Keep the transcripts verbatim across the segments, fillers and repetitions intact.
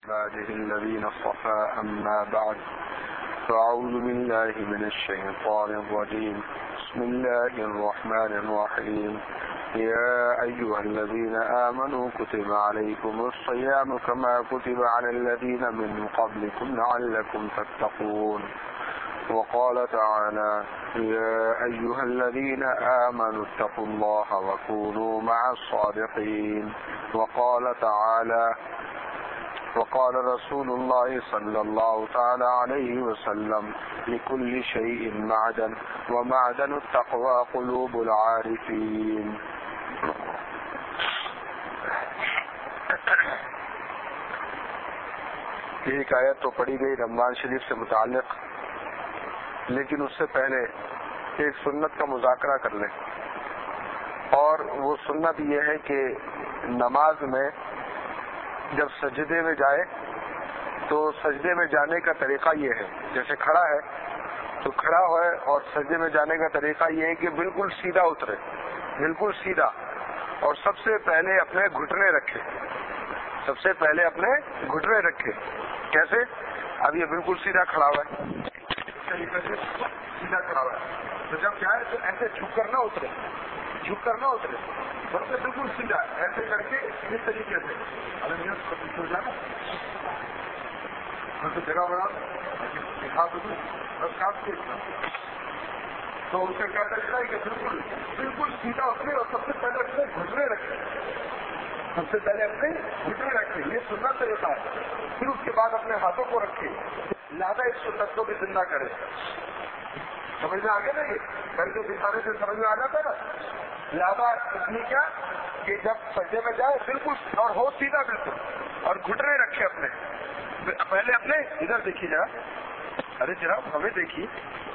عباده الذين اصطفى أما بعد فأعوذ بالله من الشيطان الرجيم بسم الله الرحمن الرحيم يا أيها الذين آمنوا كتب عليكم الصيام كما كتب على الذين من قبلكم لعلكم تتقون وقال تعالى يا أيها الذين آمنوا اتقوا الله وكونوا مع الصادقين وقال تعالى وقال رسول الله صلى الله تعالى عليه وسلم لكل شيء معدن ومعدن التقوى قلوب العارفين. ایک آیت تو پڑھی گئی رمضان شریف سے متعلق، لیکن اس سے پہلے ایک سنت کا مذاکرہ کر لیں، اور وہ سنت یہ ہے کہ نماز میں جب سجدے میں جائے تو سجدے میں جانے کا طریقہ یہ ہے، جیسے کھڑا ہے تو کھڑا ہوئے، اور سجدے میں جانے کا طریقہ یہ ہے کہ بالکل سیدھا اترے، بالکل سیدھا، اور سب سے پہلے اپنے گھٹنے رکھے، سب سے پہلے اپنے گھٹنے رکھے. کیسے؟ اب یہ بالکل سیدھا کھڑا ہوا ہے، اس طریقے سے سیدھا کھڑا ہوا ہے، تو جب جائے تو ایسے جھک کر نہ اترے، جھک کر نہ اترے، بلکہ بالکل سیدھا ایسے کر کے اس طریقے سے ہو جانا جگہ بنا دکھا دوں بس کام کے. تو اس کا کیا طریقہ ہے کہ بالکل بالکل سیدھا اترے اور سب سے پہلے اپنے گھٹنے رکھے، سب سے پہلے اپنے گھٹنے رکھے، یہ سنت طریقہ ہے. پھر اس کے بعد اپنے ہاتھوں کو رکھے، لہٰذا اس سنت کو بھی زندہ کرے. سمجھ میں آ گیا نا؟ یہ کر کے دکھانے سے سمجھ میں آ جاتا ہے نا. لہٰذا اس لیے کیا کہ جب سجدے میں جائے بالکل اور ہو سیدھا بالکل، اور گھٹنے رکھے اپنے. پہلے اپنے ادھر دیکھیے ذرا، ارے ذرا ہمیں دیکھیے،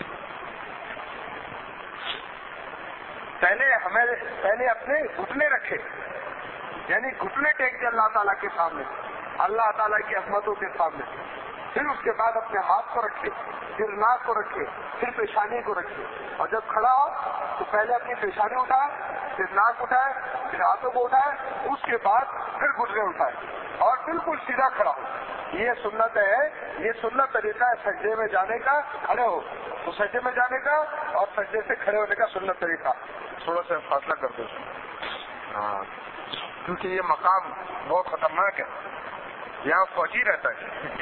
پہلے ہمیں پہلے اپنے گھٹنے رکھے، یعنی گھٹنے ٹیک دے اللہ تعالیٰ کے سامنے، اللہ تعالیٰ کی عظمتوں کے سامنے. پھر اس کے بعد اپنے ہاتھ کو رکھے، پھر ناک کو رکھے، پھر پیشانی کو رکھے، اور جب کھڑا ہو تو پہلے اپنی پیشانی اٹھائے، پھر ناک اٹھائے، پھر ہاتھوں کو اٹھائے، اس کے بعد پھر گھٹنے اٹھائے اور بالکل سیدھا کھڑا ہو. یہ سنت ہے، یہ سنت طریقہ ہے سجدے میں جانے کا. کھڑے ہو تو سجدے میں جانے کا، اور سجدے سے کھڑے ہونے کا سنت طریقہ. تھوڑا سا فاصلہ کر دو ہاں، کیونکہ یہ مقام بہت خطرناک ہے، یہاں فوجی رہتا ہے،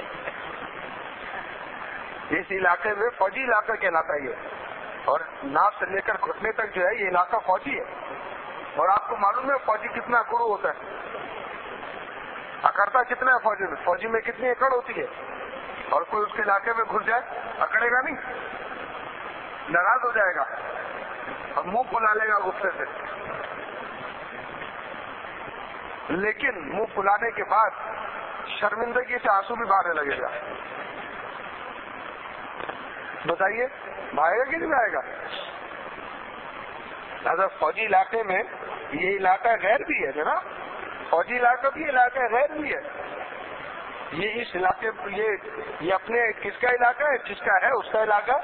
اس علاقے میں فوجی علاقہ کہلاتا ہے یہ، اور ناک سے لے کر گھٹنے تک جو ہے یہ علاقہ فوجی ہے. اور آپ کو معلوم ہے فوجی کتنا اکڑو ہوتا ہے، اکڑتا کتنا ہے فوجی میں، فوجی میں کتنی اکڑ ہوتی ہے. اور کوئی اس کے علاقے میں گھس جائے اکڑے گا نہیں، ناراض ہو جائے گا اور منہ پھلا لے گا غصے سے. لیکن منہ پھلانے کے بعد شرمندگی سے آنسو بھی بہانے لگے گا. بتائیے بھاگے گا کہ نہیں بھاگے گا؟ لہٰذا فوجی علاقے میں یہ علاقہ غیر بھی ہے نا، فوجی علاقہ بھی علاقہ غیر بھی ہے. یہ اس علاقے یہ یہ اپنے کس کا علاقہ ہے؟ جس کا ہے اس کا علاقہ.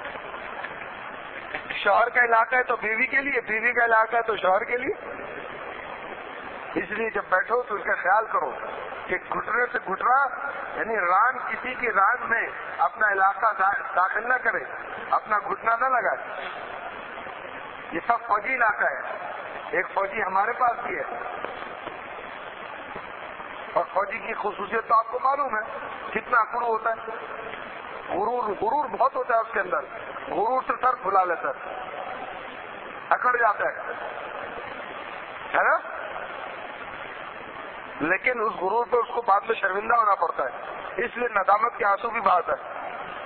شوہر کا علاقہ ہے تو بیوی کے لیے، بیوی کا علاقہ ہے تو شوہر کے لیے. اس لیے جب بیٹھو تو اس کا خیال کرو کہ گھٹنے سے گھٹنا، یعنی ران کسی کی ران میں اپنا علاقہ داخل نہ کرے، اپنا گھٹنا نہ لگائے. یہ سب فوجی علاقہ ہے. ایک فوجی ہمارے پاس بھی ہے، اور فوجی کی خصوصیت تو آپ کو معلوم ہے، کتنا اکڑو ہوتا ہے، غرور غرور بہت ہوتا ہے اس کے اندر، غرور سے سر پھلا لیتا ہے، اکڑ جاتا ہے ہے نا. لیکن اس غرور پہ اس کو بعد میں شرمندہ ہونا پڑتا ہے، اس لیے ندامت کے آنسو بھی بہاتا ہے.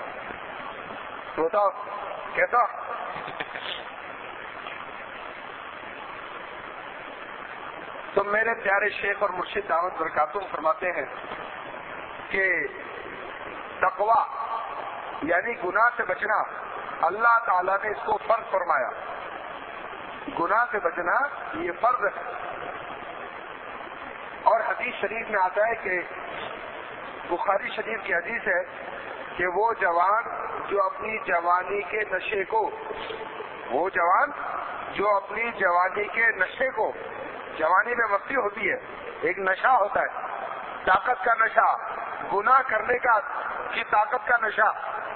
بتاؤ کیسا؟ تو میرے پیارے شیخ اور مرشد دعوت برکاتہم فرماتے ہیں کہ تقویٰ یعنی گناہ سے بچنا، اللہ تعالیٰ نے اس کو فرض فرمایا. گناہ سے بچنا یہ فرض ہے. اور حدیث شریف میں آتا ہے کہ بخاری شریف کی حدیث ہے کہ وہ جوان جو اپنی جوانی کے نشے کو وہ جوان جو اپنی جوانی کے نشے کو، جوانی میں مستی ہوتی ہے، ایک نشہ ہوتا ہے، طاقت کا نشہ، گناہ کرنے کا کی طاقت کا نشہ،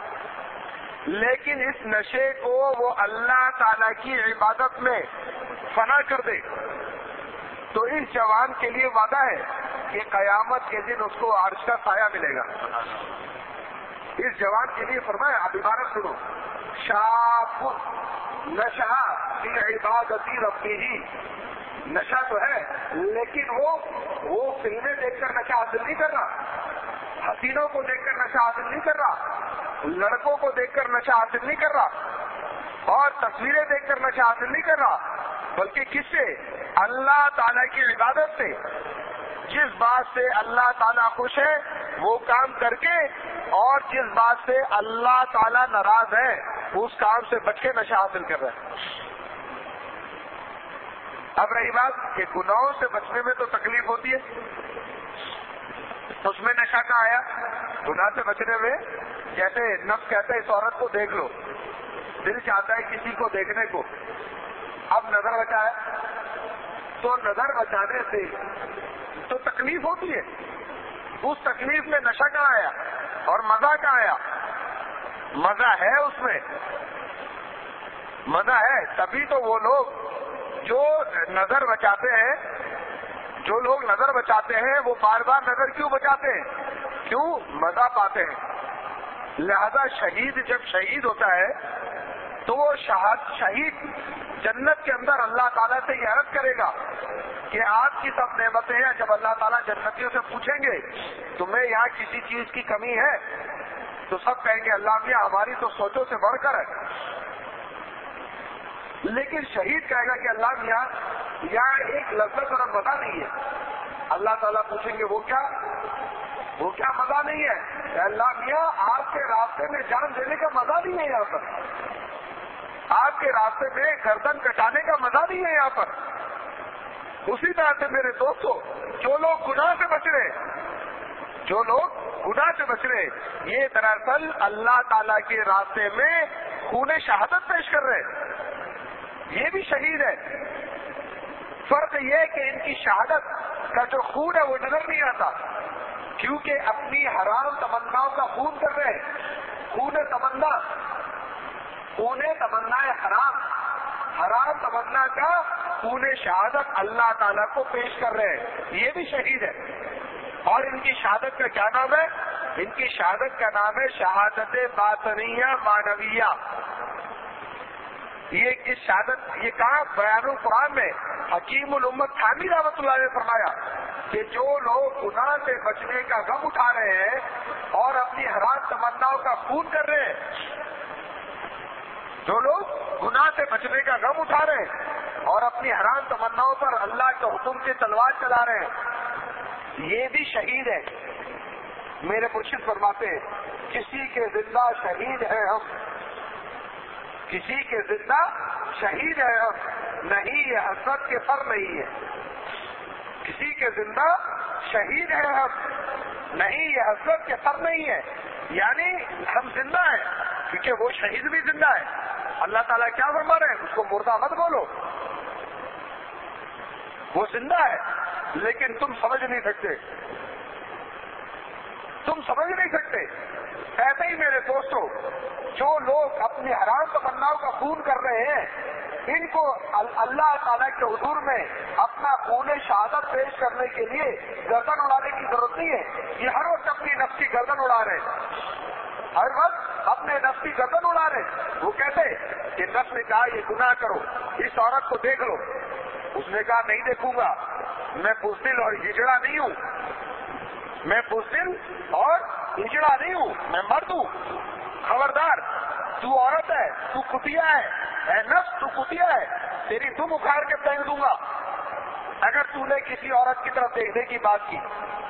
لیکن اس نشے کو وہ اللہ تعالی کی عبادت میں فنا کر دے تو اس جوان کے لیے وعدہ ہے کہ قیامت کے دن اس کو عرش کا سایہ ملے گا. اس جوان کے لیے فرمایا، اب عبارت سنو، شاپ نشہ فی عبادتی ربہ، نشہ تو ہے لیکن وہ وہ فلمیں دیکھ کر نشہ حاصل نہیں کر رہا، حسینوں کو دیکھ کر نشہ حاصل نہیں کر رہا، لڑکوں کو دیکھ کر نشہ حاصل نہیں کر رہا، اور تصویریں دیکھ کر نشہ حاصل نہیں کر رہا، بلکہ کس سے؟ اللہ تعالیٰ کی عبادت سے. جس بات سے اللہ تعالیٰ خوش ہے وہ کام کر کے، اور جس بات سے اللہ تعالیٰ ناراض ہے اس کام سے بچ کے نشہ حاصل کر رہا ہے. اب رہی بات کہ گناہوں سے بچنے میں تو تکلیف ہوتی ہے، اس میں نشہ کا آیا. گناہ سے بچنے میں جیسے نفس کہتا ہے اس عورت کو دیکھ لو، دل چاہتا ہے کسی کو دیکھنے کو، اب نظر بچا ہے تو نظر بچانے سے تو تکلیف ہوتی ہے. اس تکلیف میں نشہ کا آیا اور مزہ کا آیا. مزہ ہے اس میں، مزہ ہے. تبھی تو وہ لوگ جو نظر بچاتے ہیں جو لوگ نظر بچاتے ہیں وہ بار بار نظر کیوں بچاتے ہیں؟ کیوں؟ مزہ پاتے ہیں. لہذا شہید جب شہید ہوتا ہے تو وہ شہید جنت کے اندر اللہ تعالیٰ سے یہ عرض کرے گا کہ آپ کی سب نعمتیں ہیں. جب اللہ تعالیٰ جنتیوں سے پوچھیں گے تمہیں یہاں کسی چیز کی کمی ہے تو سب کہیں گے اللہ میاں ہماری تو سوچوں سے بڑھ کر ہے. لیکن شہید کہے گا کہ اللہ میاں یہاں ایک لذت اور مزہ نہیں ہے. اللہ تعالیٰ پوچھیں گے وہ کیا وہ کیا مزہ نہیں ہے؟ اللہ میاں آپ کے راستے میں جان دینے کا مزہ نہیں ہے یہاں پر، آپ کے راستے میں گردن کٹانے کا مزہ نہیں ہے یہاں پر. اسی طرح سے میرے دوستو، جو لوگ گناہ سے بچ رہے جو لوگ گناہ سے بچ رہے یہ دراصل اللہ تعالیٰ کے راستے میں خون شہادت پیش کر رہے، یہ بھی شہید ہے. فرق یہ ہے کہ ان کی شہادت کا جو خون ہے وہ نظر نہیں آتا، کیونکہ اپنی حرام تمناؤں کا خون کر رہے خون تمنا خون تمنا حرام حرام تمنا کا خون شہادت اللہ تعالیٰ کو پیش کر رہے ہیں، یہ بھی شہید ہے. اور ان کی شہادت کا کیا نام ہے؟ ان کی شہادت کا نام ہے شہادت باطنیہ معنویہ. یہ اس شہادت یہ کہا بیان القرآن میں حکیم الامت تھانوی رحمۃ اللہ نے فرمایا کہ جو لوگ گناہ سے بچنے کا غم اٹھا رہے ہیں اور اپنی حرام تمناؤں کا خون کر رہے ہیں جو لوگ گناہ سے بچنے کا غم اٹھا رہے ہیں اور اپنی حرام تمناؤں پر اللہ کے حکم سے تلوار چلا رہے ہیں یہ بھی شہید ہے. میرے مرشد فرماتے ہیں کسی کے زندہ شہید ہیں ہم کسی کے زندہ شہید ہے ہم نہیں یہ حسرت کے فر نہیں ہے. کسی کے زندہ شہید ہے ہم نہیں یہ حسرت کے فر نہیں ہے. یعنی ہم زندہ ہیں کیونکہ وہ شہید بھی زندہ ہے. اللہ تعالیٰ کیا فرما رہے ہیں؟ اس کو مردہ مت بولو، وہ زندہ ہے لیکن تم سمجھ نہیں سکتے تم سمجھ نہیں سکتے. ایسے ہی میرے دوستوں جو لوگ اپنی حرام تمناؤں کا خون کر رہے ہیں ان کو اللہ تعالیٰ کے حضور میں اپنا خون شہادت پیش کرنے کے لیے گردن اڑانے کی ضرورت نہیں ہے. یہ ہر وقت اپنی نفس کی گردن اڑا رہے ہیں ہر وقت اپنے نفس کی گردن اڑا رہے ہیں. وہ کہتے کہ نفس نے کہا یہ گناہ کرو، اس عورت کو دیکھ لو. اس نے کہا نہیں دیکھوں گا، میں بزدل اور ہجڑا نہیں ہوں میں بزدل اور ہجڑا نہیں ہوں میں مرد ہوں. خبردار تو عورت ہے، تو کتیا ہے، اے نفس تو کتیا ہے، تیری دم اکھاڑ کے پھینک دوں گا اگر تو نے کسی عورت کی طرف دیکھنے کی بات کی.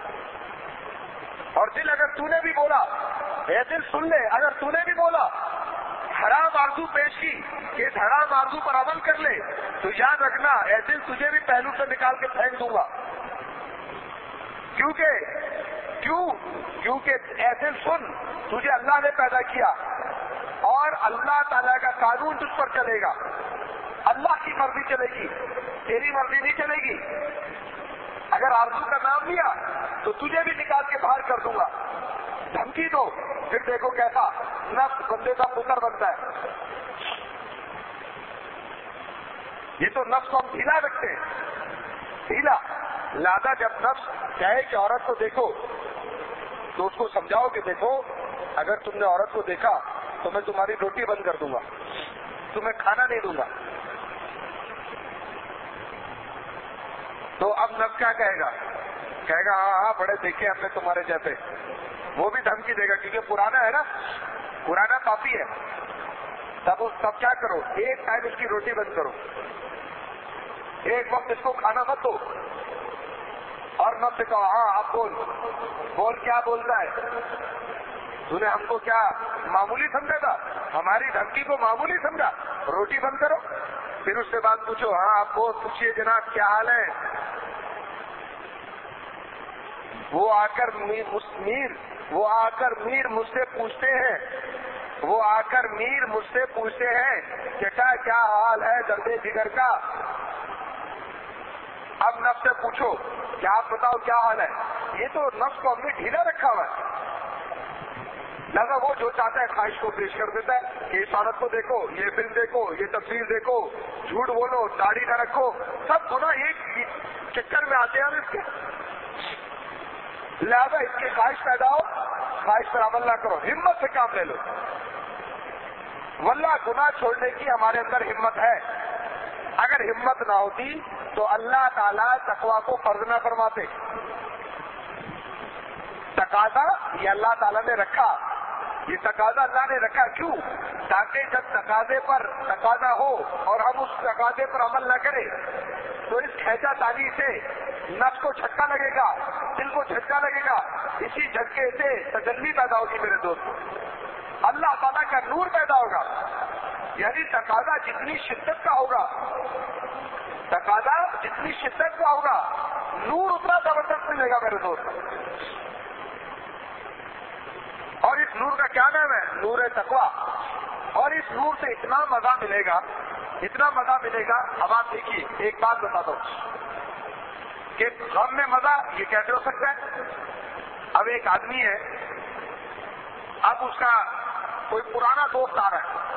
اور دل اگر تو نے بھی بولا، اے دل سن لے، اگر تو نے بھی بولا حرام آرزو پیش کی کہ اس حرام آرزو پر عمل کر لے تو یاد رکھنا اے دل تجھے بھی پہلو سے نکال کے پھینک دوں گا. کیونکہ کیوں کیونکہ اے دل سن، تجھے اللہ نے پیدا کیا اور اللہ تعالیٰ کا قانون تجھ پر چلے گا. اللہ کی مرضی چلے گی، تیری مرضی نہیں چلے گی. اگر آرزو کا نام لیا تو تجھے بھی نکال کے باہر کر دوں گا. دھمکی دو, پھر دیکھو کیسا نفس بندے کا پتر بنتا ہے. یہ تو نفس کو ہم ڈھیلا رکھتے ہیں, ڈھیلا. لہذا جب نفس کہے کہ عورت کو دیکھو تو اس کو سمجھاؤ کہ دیکھو اگر تم نے عورت کو دیکھا تو میں تمہاری روٹی بند کر دوں گا, تمہیں کھانا نہیں دوں گا. تو اب نفس کیا کہے گا؟ کہے گا ہاں ہاں بڑے دیکھے ہم نے تمہارے جیسے. وہ بھی دھمکی دے گا کیونکہ پرانا ہے نا, پرانا کافی ہے. تب تب کیا کرو, ایک ٹائم اس کی روٹی بند کرو, ایک وقت اس کو کھانا مت دو. اور نفس سے کہو ہاں آپ بول بول کیا بولتا ہے, تو نے ہم کو کیا معمولی سمجھا تھا, ہماری دھمکی کو معمولی سمجھا, روٹی بند کرو. پھر اس سے بعد پوچھو ہاں آپ کو پوچھیے جناب کیا حال ہے. وہ آ کر میر وہ آ کر میر مجھ سے پوچھتے ہیں وہ آ کر میر مجھ سے پوچھتے ہیں بیٹا کیا حال ہے درد جگر کا. اب نفس سے پوچھو کہ آپ بتاؤ کیا حال ہے. یہ تو نفس کو ہم نے ڈھیلا رکھا ہوا ہے. لگا وہ جو چاہتا ہے خواہش کو پیش کر دیتا ہے کہ اس عورت کو دیکھو, یہ فلم دیکھو, یہ تصویر دیکھو, جھوٹ بولو, داڑھی نہ رکھو, سب گناہ ایک چکر میں آتے ہیں اس کے. لہذا اس کی خواہش پیدا ہو, خواہش پر عمل نہ کرو, ہمت سے کام لے لو. واللہ گناہ چھوڑنے کی ہمارے اندر ہمت ہے. اگر ہمت نہ ہوتی تو اللہ تعالیٰ تقویٰ کو فرض نہ فرماتے. تقاضا یہ اللہ تعالیٰ نے رکھا, یہ تقاضا اللہ نے رکھا کیوں؟ تاکہ جب تقاضے پر تقاضا ہو اور ہم اس تقاضے پر عمل نہ کریں تو اس کھینچا تانی سے نفس کو جھٹکا لگے گا, دل کو جھٹکا لگے گا. اسی جھٹکے سے تجلی پیدا ہوگی میرے دوست, اللہ تعالیٰ کا نور پیدا ہوگا. یعنی تقاضا جتنی شدت کا ہوگا تقاضا جتنی شدت کا ہوگا نور اتنا زبردست ملے گا میرے دوست. اور اس نور کا کیا نام ہے؟ نور تقویٰ. اور اس نور سے اتنا مزہ ملے گا, اتنا مزہ ملے گا. اب آپ دیکھیے ایک بات بتاتا ہوں کہ غم میں مزہ یہ کیسے ہو سکتا ہے. اب ایک آدمی ہے, اب اس کا کوئی پرانا دوست آ رہا ہے,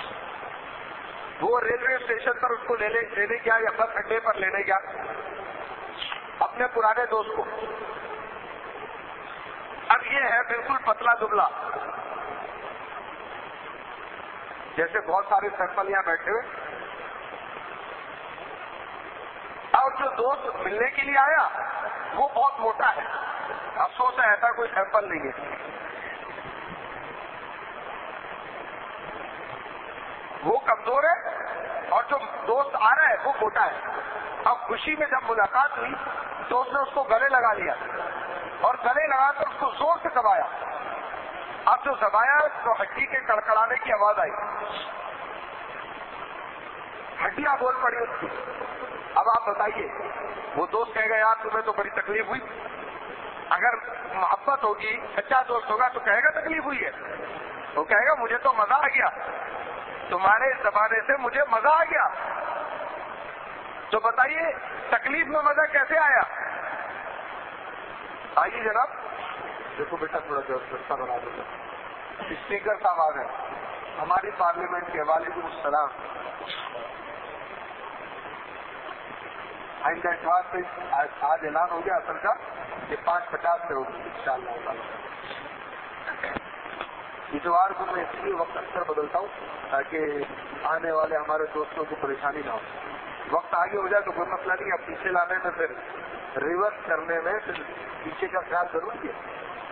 وہ ریلوے اسٹیشن پر اس کو لینے گیا یا بس اڈے پر لینے گیا اپنے پرانے دوست کو. اب یہ ہے بالکل پتلا دبلا, جیسے بہت سارے سرپل یہاں بیٹھے ہوئے, اور جو دوست ملنے کے لیے آیا وہ بہت موٹا ہے. افسوس ہے ایسا کوئی سیمپل نہیں ہے. وہ کمزور ہے اور جو دوست آ رہا ہے وہ موٹا ہے. اب خوشی میں جب ملاقات ہوئی تو اس نے اس کو گلے لگا لیا اور گلے لگا کر اس کو زور سے دبایا. اب جو دبایا تو ہڈی کے کڑکڑانے کی آواز آئی, ہڈیاں بول پڑی اس کی. اب آپ بتائیے, وہ دوست کہے گا یار تمہیں تو بڑی تکلیف ہوئی. اگر محبت ہوگی, سچا دوست ہوگا تو کہے گا تکلیف ہوئی ہے. وہ کہے گا مجھے تو مزہ آ گیا, تمہارے اس زمانے سے مجھے مزہ آ گیا. تو بتائیے تکلیف میں مزہ کیسے آیا؟ آئیے جناب, دیکھو بیٹا تھوڑا جو سستا بنا دو. اسپیکر صاحب آ گئے ہماری پارلیمنٹ کے. وعلیکم السلام. آئندہ اتوار سے آج اعلان ہو گیا اصل کا کہ پانچ پچاس سے ہوگی ان شاء اللہ. اتوار کو میں اس لیے وقت اکثر بدلتا ہوں تاکہ آنے والے ہمارے دوستوں کو پریشانی نہ ہو. وقت آگے ہو جائے تو کوئی مسئلہ نہیں, اب پیچھے لانے میں پھر ریورس کرنے میں پھر پیچھے کا خیال ضروری ہے.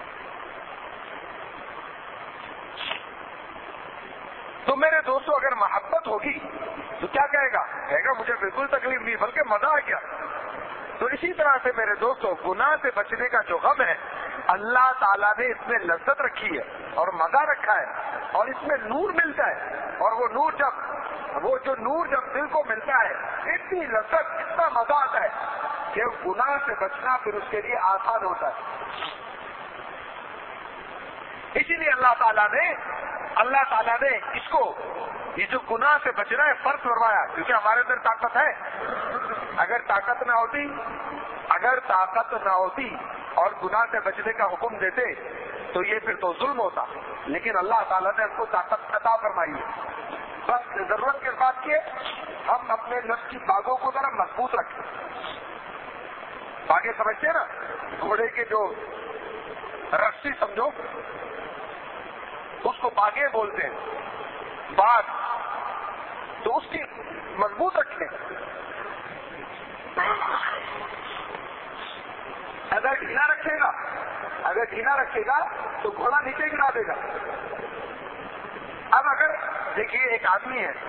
تو میرے دوستوں اگر محبت ہوگی تو کیا کہے گا؟ کہے گا مجھے بالکل تکلیف نہیں بلکہ مزہ آ گیا. تو اسی طرح سے میرے دوستوں گناہ سے بچنے کا جو غم ہے اللہ تعالیٰ نے اس میں لذت رکھی ہے اور مزہ رکھا ہے اور اس میں نور ملتا ہے. اور وہ نور جب وہ جو نور جب دل کو ملتا ہے اتنی لذت, اتنا مزہ آتا ہے کہ گناہ سے بچنا پھر اس کے لیے آسان ہوتا ہے. اسی لیے اللہ تعالیٰ نے اللہ تعالیٰ نے اس کو یہ جو گناہ سے بچنا ہے فرض فرمایا, کیونکہ ہمارے اندر طاقت ہے. اگر طاقت نہ ہوتی اگر طاقت نہ ہوتی اور گناہ سے بچنے کا حکم دیتے تو یہ پھر تو ظلم ہوتا، لیکن اللہ تعالیٰ نے ہم کو طاقت عطا فرمائی ہے۔ بس ضرورت کے بات یہ ہم اپنے نفس کی باغوں کو ذرا مضبوط رکھیں۔ باغیں سمجھتے ہیں نا، گھوڑے کے جو رسی سمجھو اس کو باغیں بولتے ہیں، باغ، تو اس کی مضبوط رکھیں۔ اگر ڈھیلا رکھے گا اگر ڈھیلا رکھے گا تو گھوڑا نیچے گرا دے گا۔ اب اگر دیکھیے ایک آدمی ہے،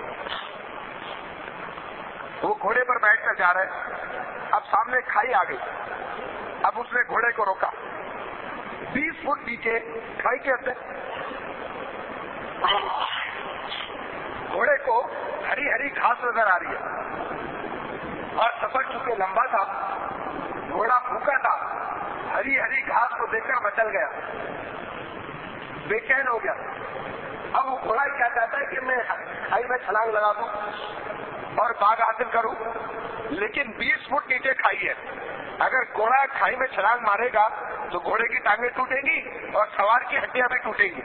وہ گھوڑے پر بیٹھ کر جا رہا ہے، اب سامنے کھائی آ گئی، اب اس نے گھوڑے کو روکا، بیس فٹ نیچے کھائی کے اندر گھوڑے کو ہری ہری گھاس نظر آ رہی ہے اور سفر چونکہ لمبا تھا، گھوڑا بھوکا تھا، ہری ہری گھاس کو دیکھ کر مچل گیا، بے چین ہو گیا۔ اب وہ گھوڑا کیا چاہتا ہے کہ میں کھائی میں چھلانگ لگا دوں اور باغ حاصل کروں، لیکن بیس فٹ نیچے کھائی ہے، اگر گھوڑا کھائی میں چھلانگ مارے گا تو گھوڑے کی ٹانگیں ٹوٹیں گی اور سوار کی ہڈیاں بھی ٹوٹیں گی۔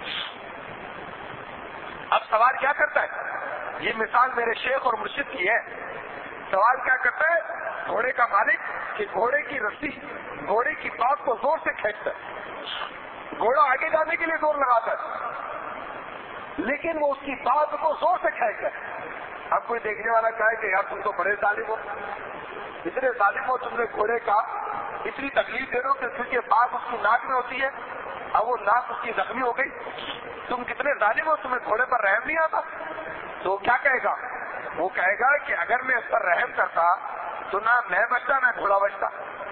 اب سوار کیا کرتا ہے؟ یہ مثال میرے شیخ اور مرشد کی ہے۔ سوار کیا کرتا ہے؟ گھوڑے کا مالک کہ گھوڑے کی رسی گھوڑے کی بات کو زور سے کھینچتا ہے، گھوڑا آگے جانے کے لیے زور لگاتا ہے، لیکن وہ اس کی بات کو زور سے کھینچتا ہے۔ اب کوئی دیکھنے والا کہے کہ یار تم تو بڑے ظالم ہو، اتنے ظالم ہو، تم نے گھوڑے کا اتنی تکلیف دے دو کہ کیونکہ بات اس کی ناک میں ہوتی ہے، اب وہ ناک اس کی زخمی ہو گئی، تم کتنے ظالم ہو، تمہیں گھوڑے پر رحم نہیں آتا؟ تو کیا کہے گا؟ وہ کہے گا کہ اگر میں اس پر رحم کرتا تو نہ میں بچتا نہ گھوڑا بچتا۔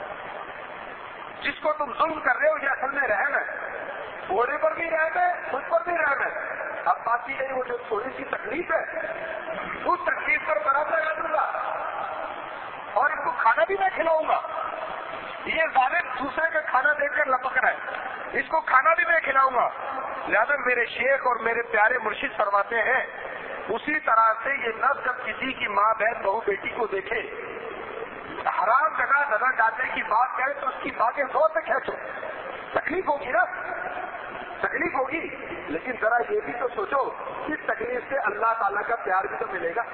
جس کو تم ظلم کر رہے ہو یہ اصل میں رحم ہے، گھوڑے پر بھی رحم ہے، مجھ پر بھی رحم ہے۔ اب بات یہ ہے وہ جو تھوڑی سی تکلیف ہے اس تکلیف پر برابر لگا دوں گا اور ان کو کھانا بھی میں کھلاؤں گا۔ یہ ظالم دوسرے کا کھانا دیکھ کر لپک رہا ہے، اس کو کھانا بھی میں کھلاؤں گا۔ لہذا میرے شیخ اور میرے پیارے مرشد فرماتے ہیں اسی طرح سے یہ نفس جب کسی کی ماں بہن بہو بیٹی کو دیکھے حرام جگہ نظر ڈالنے کی بات کرے تو اس کی باتیں زور سے کھینچو، تکلیف ہوگی نا، تکلیف ہوگی، لیکن ذرا یہ بھی تو سوچو اس تکلیف سے اللہ تعالیٰ کا پیار بھی تو ملے گا۔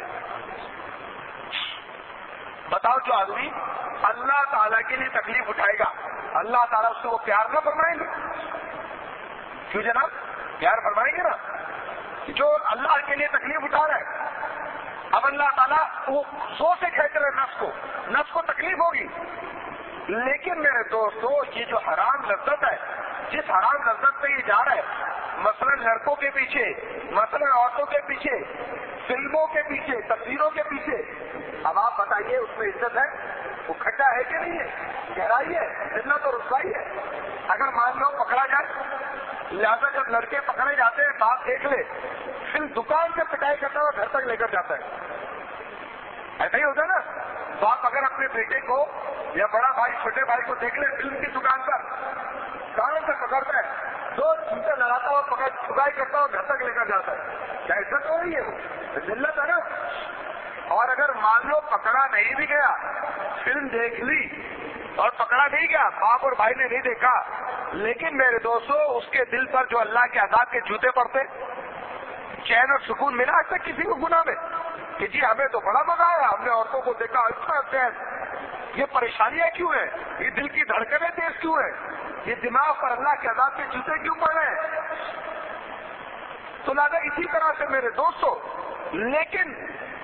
بتاؤ جو آدمی اللہ تعالیٰ کے لیے تکلیف اٹھائے گا اللہ تعالیٰ اس سے وہ پیار نہ فرمائیں گے؟ کیوں جناب؟ پیار فرمائیں گے نا۔ جو اللہ کے لیے تکلیف اٹھا رہا ہے، اب اللہ تعالیٰ وہ زور سے کھینچ رہے نفس کو، نفس کو تکلیف ہوگی، لیکن میرے دوستو یہ جو حرام لذت ہے، جس حرام لذت پہ یہ جا رہا ہے، مثلا لڑکوں کے پیچھے، مثلا عورتوں کے پیچھے، فلموں کے پیچھے، تصویروں کے پیچھے، اب آپ بتائیے اس میں عزت ہے؟ وہ کھٹا ہے کہ نہیں ہے؟ گہرائی ہے؟ عزت اور رسوائی ہے؟ اگر مان لو پکڑا جائے، لہٰذا جب لڑکے پکڑے جاتے ہیں باپ دیکھ لے، پھر دکان سے پٹائی کرتا ہوا گھر تک لے کر جاتا ہے، ایسا ہی ہوتا ہے نا؟ باپ اگر اپنے بیٹے کو یا بڑا بھائی چھوٹے بھائی کو دیکھ لے فلم کی دکان پر، کان سے پکڑتا ہے، دو چمٹے لگاتا ہوا پکڑ چھپائی کرتا ہوا گھر تک لے کر جاتا ہے، کیا عزت ہو رہی ہے؟ وہ ذلت ہے نا۔ اور اگر مان لو پکڑا نہیں بھی گیا، فلم دیکھ لی اور پکڑا نہیں گیا، باپ اور بھائی نے نہیں دیکھا، لیکن میرے دوستو اس کے دل پر جو اللہ کے عذاب کے جوتے پڑتے، چین اور سکون ملا آج تک کسی کو گناہ میں کہ جی ہمیں تو بڑا مزہ آیا، ہم نے عورتوں کو دیکھا، اچھا چین، یہ پریشانیاں کیوں ہیں؟ یہ دل کی دھڑکنیں تیز کیوں ہیں؟ یہ دماغ پر اللہ کے عذاب کے جوتے کیوں پڑ رہے ہیں؟ تو لہٰذا اسی طرح سے میرے دوستو، لیکن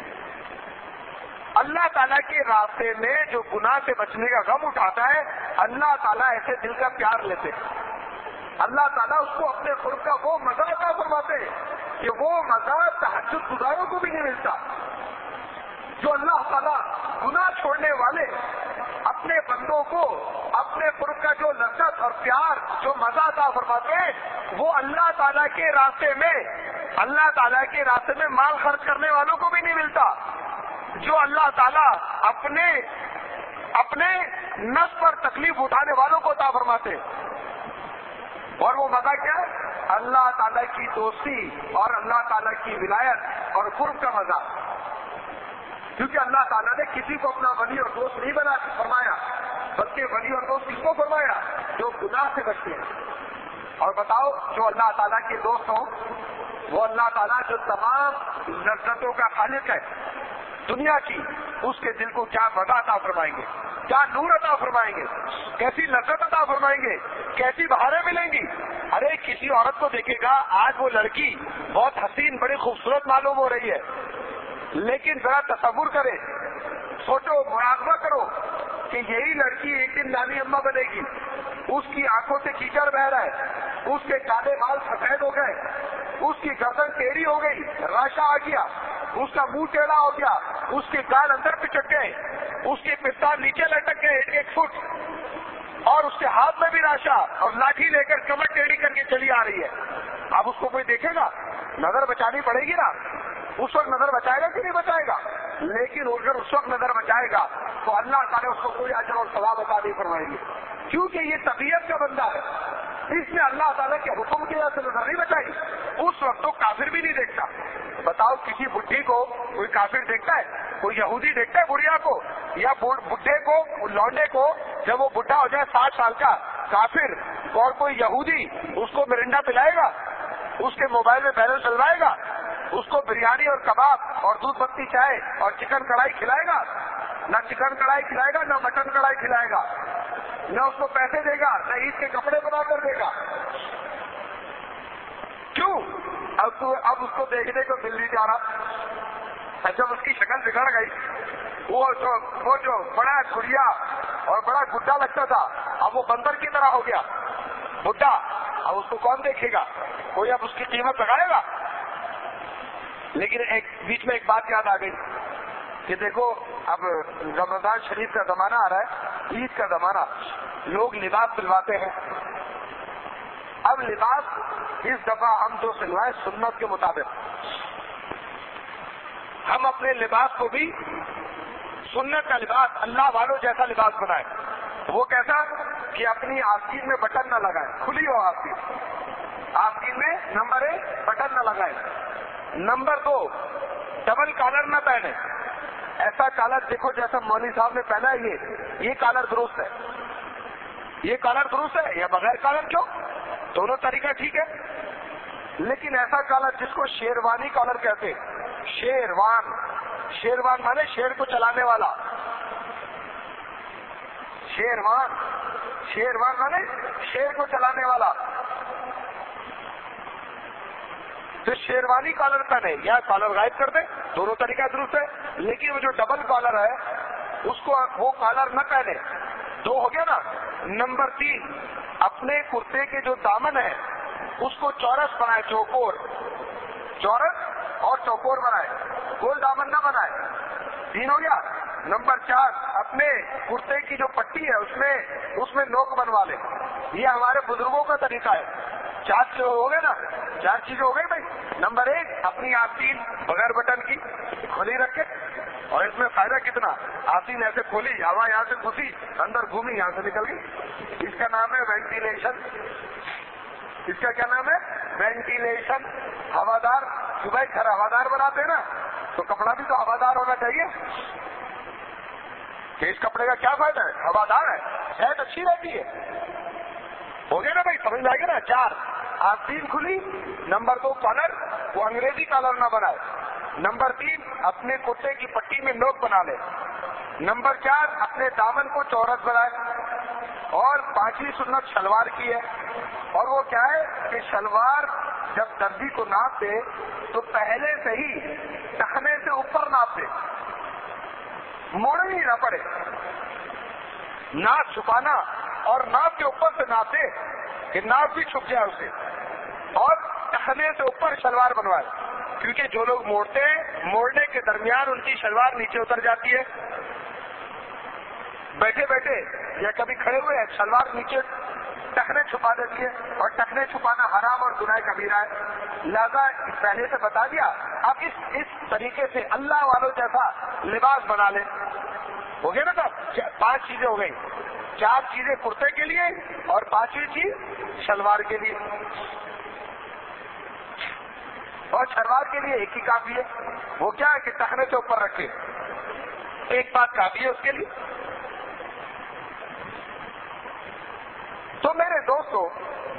اللہ تعالیٰ کے راستے میں جو گناہ سے بچنے کا غم اٹھاتا ہے، اللہ تعالیٰ ایسے دل کا پیار لیتے ہیں، اللہ تعالیٰ اس کو اپنے خود کا وہ مزہ عطا فرماتے ہیں کہ وہ مزہ تہجد گزاروں کو بھی نہیں ملتا۔ جو اللہ تعالیٰ گناہ چھوڑنے والے اپنے بندوں کو اپنے قرب کا جو لذت اور پیار جو مزہ عطا فرماتے ہیں، وہ اللہ تعالیٰ کے راستے میں اللہ تعالیٰ کے راستے میں مال خرچ کرنے والوں کو بھی نہیں ملتا۔ جو اللہ تعالیٰ اپنے اپنے نفس پر تکلیف اٹھانے والوں کو عطا فرماتے ہیں، اور وہ مزہ کیا؟ اللہ تعالیٰ کی دوستی اور اللہ تعالیٰ کی ولایت اور قرب کا مزہ، کیونکہ اللہ تعالیٰ نے کسی کو اپنا ولی اور دوست نہیں بنا فرمایا، بلکہ ولی اور دوست کس کو فرمایا؟ جو گناہ سے بچتے ہیں. اور بتاؤ جو اللہ تعالیٰ کے دوست ہوں وہ اللہ تعالیٰ جو تمام لذتوں کا خالق ہے دنیا کی، اس کے دل کو کیا مزہ عطا فرمائیں گے، کیا نور عطا فرمائیں گے، کیسی لذت عطا فرمائیں گے، کیسی بہاریں ملیں گی. ارے کسی عورت کو دیکھے گا آج وہ لڑکی بہت حسین بڑی خوبصورت معلوم ہو رہی ہے، لیکن ذرا تصور کرے، سوچو، مراقبہ کرو کہ یہی لڑکی ایک دن نانی اماں بنے گی. اس کی آنکھوں سے کیچڑ بہ رہا ہے، اس کے کالے بال سفید ہو گئے، اس کی گردن ٹیڑھی ہو گئی، راشا آ گیا، اس کا منہ ٹیڑھا ہو گیا، اس کے گال اندر پچک گئے، اس کے پستہ نیچے لٹک گئے ایک ایک فٹ، اور اس کے ہاتھ میں بھی راشا اور لاٹھی لے کر کمر ٹیڑھی کر کے چلی آ رہی ہے. اب اس کو کوئی دیکھے گا، نظر بچانی پڑے گی نا. اس وقت نظر بچائے گا کہ نہیں بچائے گا؟ لیکن اگر اس وقت نظر بچائے گا تو اللہ تعالیٰ اس کو کوئی اجر اور ثواب عطا نہیں فرمائیں گے، کیونکہ یہ طبیعت کا بندہ ہے. اس نے اللہ تعالیٰ کے حکم کی وجہ سے نظر نہیں بچائی. اس وقت تو کافر بھی نہیں دیکھتا. بتاؤ کسی بڈھی کو کوئی کافر دیکھتا ہے؟ کوئی یہودی دیکھتا ہے بڑھیا کو یا بڈھے کو، لونڈے کو؟ جب وہ بڈھا ہو جائے ساٹھ سال کا کافر اور کوئی یہودی اس کو مرنڈا پلائے گا، اس کے موبائل میں بیلنس ڈلوائے گا، اس کو بریانی اور کباب اور دودھ پتی چائے اور چکن کڑھائی کھلائے گا؟ نہ چکن کڑھائی کھلائے گا، نہ مٹن کڑھائی کھلائے گا، نہ اس کو پیسے دے گا، نہ عید کے کپڑے بنا کر دے گا. کیوں؟ اب تو اب اس کو دیکھنے کو دل نہیں جا رہا. جب اس کی شکل بگڑ گئی، وہ جو وہ جو بڑا گڑیا اور بڑا گڈا لگتا تھا اب وہ بندر کی طرح ہو گیا بڈھا. اب اس کو کون دیکھے گا؟ کوئی اب اس کی قیمت لگائے گا؟ لیکن ایک بیچ میں ایک بات یاد آ گئی کہ دیکھو اب رمضان شریف کا زمانہ آ رہا ہے، عید کا زمانہ، لوگ لباس سلواتے ہیں. اب لباس اس دفعہ ہم جو سلوائے سنت کے مطابق، ہم اپنے لباس کو بھی سنت کا لباس، اللہ والوں جیسا لباس بنائے. وہ کیسا؟ کہ اپنی آستین میں بٹن نہ لگائے، کھلی ہو آستین. آستین میں نمبر ایک بٹن نہ لگائے. نمبر دو، ڈبل کالر نہ پہنے. ایسا کالر دیکھو جیسا مولوی صاحب نے پہنا ہے، یہ یہ کالر درست ہے، یہ کالر درست ہے یا بغیر کالر کیوں؟ دونوں طریقہ ٹھیک ہے. لیکن ایسا کالر جس کو شیروانی کالر کہتے، شیروان، شیروان مانے شیر کو چلانے والا، شیروان، شیروان مانے شیر کو چلانے والا. تو شیروانی کالر پہنے یا کالر غائب کر دے، دونوں طریقہ درست ہے. لیکن وہ جو ڈبل کالر ہے اس کو وہ کالر نہ پہنے. دو ہو گیا نا. نمبر تین، اپنے کرتے کے جو دامن ہے اس کو چورس بنائے، چوکور، چورس اور چوکور بنائے، گول دامن نہ بنائے. تین ہو گیا. نمبر چار، اپنے کرتے کی جو پٹی ہے اس میں اس میں نوک بنوا لے. یہ ہمارے بزرگوں کا طریقہ ہے. چار چیز ہو گئے نا، چار چیزیں ہو گئی بھائی. نمبر ایک، اپنی آستین بغیر بٹن کی کھلی رکھے. اور اس میں فائدہ کتنا، آستین ایسے کھولی، ہوا یہاں سے گھسی اندر گھومی یہاں سے نکل گئی. اس کا نام ہے وینٹیلیشن. اس کا کیا نام ہے؟ وینٹیلیشن. ہوادار. صبح گھر ہوادار بناتے ہیں نا تو کپڑا بھی تو ہوادار ہونا چاہیے. کہ اس کپڑے کا کیا فائدہ ہے؟ ہوادار ہے، صحت اچھی رہتی ہے. ہو گیا نا بھائی، سمجھ میں آئے گا نا. چار، آستین کھلی. نمبر دو، کالر وہ انگریزی کالر نہ بنائے. نمبر تین، اپنے کرتے کی پٹی میں نوک بنا لے. نمبر چار، اپنے دامن کو چورس بنائے. اور پانچویں سنت شلوار کی ہے. اور وہ کیا ہے کہ شلوار جب دردی کو ناپ دے تو پہلے سے ہی ٹخنے سے اوپر ناپ دے، موڑے ہی نہ پڑے. ناپ چھپانا اور ناپ کے اوپر سے ناپ دے کہ ناپ بھی چھپ جائے اسے. اور ٹخنے سے اوپر شلوار بنوائے، کیونکہ جو لوگ موڑتے ہیں موڑنے کے درمیان ان کی شلوار نیچے اتر جاتی ہے. بیٹھے بیٹھے یا کبھی کھڑے ہوئے شلوار نیچے ٹخنے چھپا دیتی ہے. اور ٹخنے چھپانا حرام اور گناہ کبیرہ ہے. لہذا پہلے سے بتا دیا. اب اس اس طریقے سے اللہ والوں جیسا لباس بنا لے. ہو گیا نا صاحب؟ پانچ چیزیں ہو گئی. چار چیزیں کرتے کے لیے اور پانچویں چیز شلوار کے لیے. اور شلوار کے لیے ایک ہی کافی ہے. وہ کیا ہے کہ ٹخنے سے اوپر رکھے. ایک بات کافی ہے اس کے لیے. تو میرے دوستو،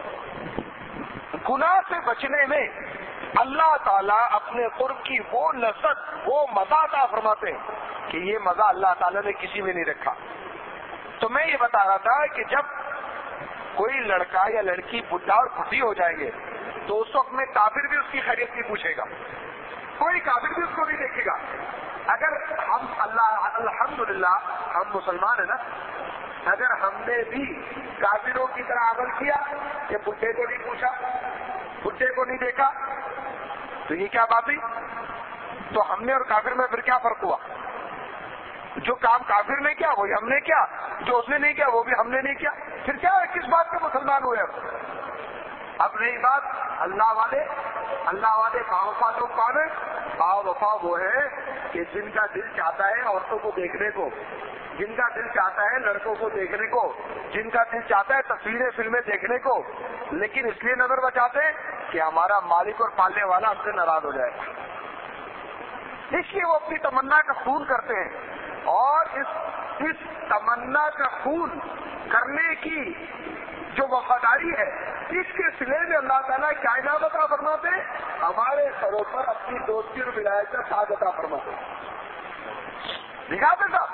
گناہ سے بچنے میں اللہ تعالیٰ اپنے قرب کی وہ لذت، وہ مزہ عطا فرماتے ہیں کہ یہ مزہ اللہ تعالیٰ نے کسی میں نہیں رکھا۔ تو میں یہ بتا رہا تھا کہ جب کوئی لڑکا یا لڑکی بڈھا اور بڈھی ہو جائیں گے تو اس وقت میں کافر بھی اس کی خیریت نہیں پوچھے گا، کوئی کافر بھی اس کو نہیں دیکھے گا۔ اگر ہم اللہ الحمدللہ ہم مسلمان ہیں نا، اگر ہم نے بھی کافروں کی طرح عمل کیا کہ بڈھے کو نہیں پوچھا، بڈھے کو نہیں دیکھا، تو یہ کیا بات ہوئی؟ تو ہم نے اور کافر میں پھر کیا فرق ہوا؟ جو کام کافر نے کیا وہی ہم نے کیا، جو اس نے نہیں کیا وہ بھی ہم نے نہیں کیا، پھر کیا کس بات کے مسلمان ہوئے؟ اب اب رہی بات اللہ والے، اللہ والے باوفا لوگ کون ہیں؟ باوفا وہ ہے کہ جن کا دل چاہتا ہے عورتوں کو دیکھنے کو، جن کا دل چاہتا ہے لڑکوں کو دیکھنے کو، جن کا دل چاہتا ہے تصویریں فلمیں دیکھنے کو، لیکن اس لیے نظر بچاتے ہیں کہ ہمارا مالک اور پالنے والا ہم سے ناراض ہو جائے، اس لیے وہ اپنی تمنا کا خون کرتے ہیں۔ اور اس اس تمنا کا خون کرنے کی جو وفاداری ہے، اس کے سلے میں اللہ تعالیٰ کیا انعام عطا فرماتے ہیں؟ ہمارے سروں پر اپنی دوستی اور ولایت کا تاج عطا فرماتے ہیں۔ دکھاتے صاحب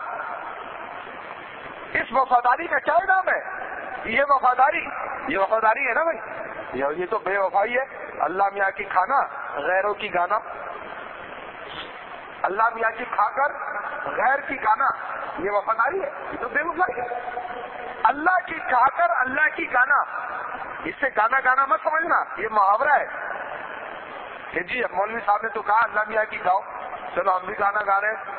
اس وفاداری کا کیا انعام ہے؟ یہ وفاداری یہ وفاداری ہے نا بھائی، یہ تو بے وفائی ہے۔ اللہ میاں کی کھانا غیروں کی گانا، اللہ میاں کی کھا کر غیر کی گانا، یہ وفاداری ہے؟ یہ تو بے وفائی ہے۔ اللہ کی کھا کر اللہ کی گانا، اس سے گانا گانا مت سمجھنا، یہ محاورہ ہے کہ جی مولوی صاحب نے تو کہا اللہ میاں کی گاؤ، چلو ہم بھی گانا گا رہے ہیں۔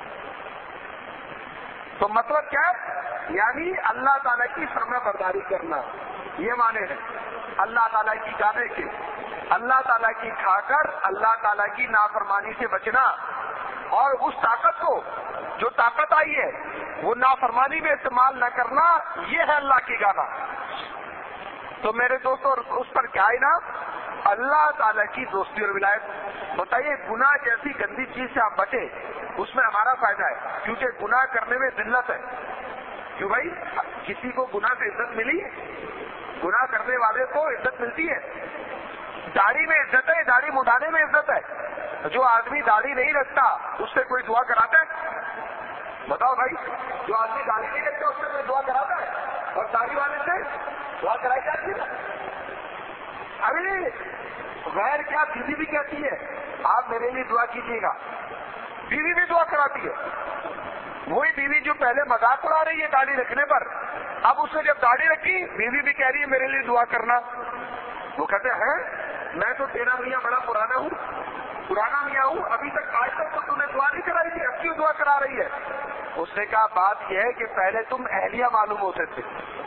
تو مطلب کیا ہے؟ یعنی اللہ تعالیٰ کی فرما برداری کرنا، یہ معنی ہے اللہ تعالیٰ کی گانے کے، اللہ تعالیٰ کی کھا کر اللہ تعالیٰ کی نافرمانی سے بچنا، اور اس طاقت کو جو طاقت آئی ہے وہ نافرمانی میں استعمال نہ کرنا، یہ ہے اللہ کی گانا۔ تو میرے دوستوں اس پر کیا ہے نا؟ اللہ تعالیٰ کی دوستی اور ولایت۔ بتائیے گناہ جیسی گندی چیز سے آپ بچے، اس میں ہمارا فائدہ ہے، کیونکہ گناہ کرنے میں ذلت ہے۔ کیوں بھائی؟ کسی کو گناہ سے عزت ملی ہے؟ گناہ کرنے والے کو عزت ملتی ہے، داڑھی میں عزت ہے، داڑھی مڈانے میں عزت ہے۔ جو آدمی داڑھی نہیں رکھتا اس سے کوئی دعا کراتا ہے؟ بتاؤ بھائی، جو آدمی داڑھی نہیں رکھتا اس سے کوئی دعا کراتا ہے؟ اور داڑھی والے سے دعا کرائی جاتی ہے؟ ارے غیر کیا، بیوی بھی کہتی ہے آپ میرے لیے دعا کیجیے گا، بیوی بھی دعا کراتی ہے۔ وہی بیوی جو پہلے مذاق اڑا رہی ہے داڑھی رکھنے پر، اب اس نے جب داڑھی رکھی بیوی بھی کہہ رہی ہے میرے لیے دعا کرنا۔ وہ کہتے ہیں میں تو تیرا میاں بڑا پرانا ہوں، پرانا میاں ہوں، ابھی تک آج تک تو تم نے دعا نہیں کرائی تھی، اب کیوں دعا کرا رہی ہے؟ اس نے کہا بات یہ ہے کہ پہلے تم اہلیہ معلوم ہوتے تھے،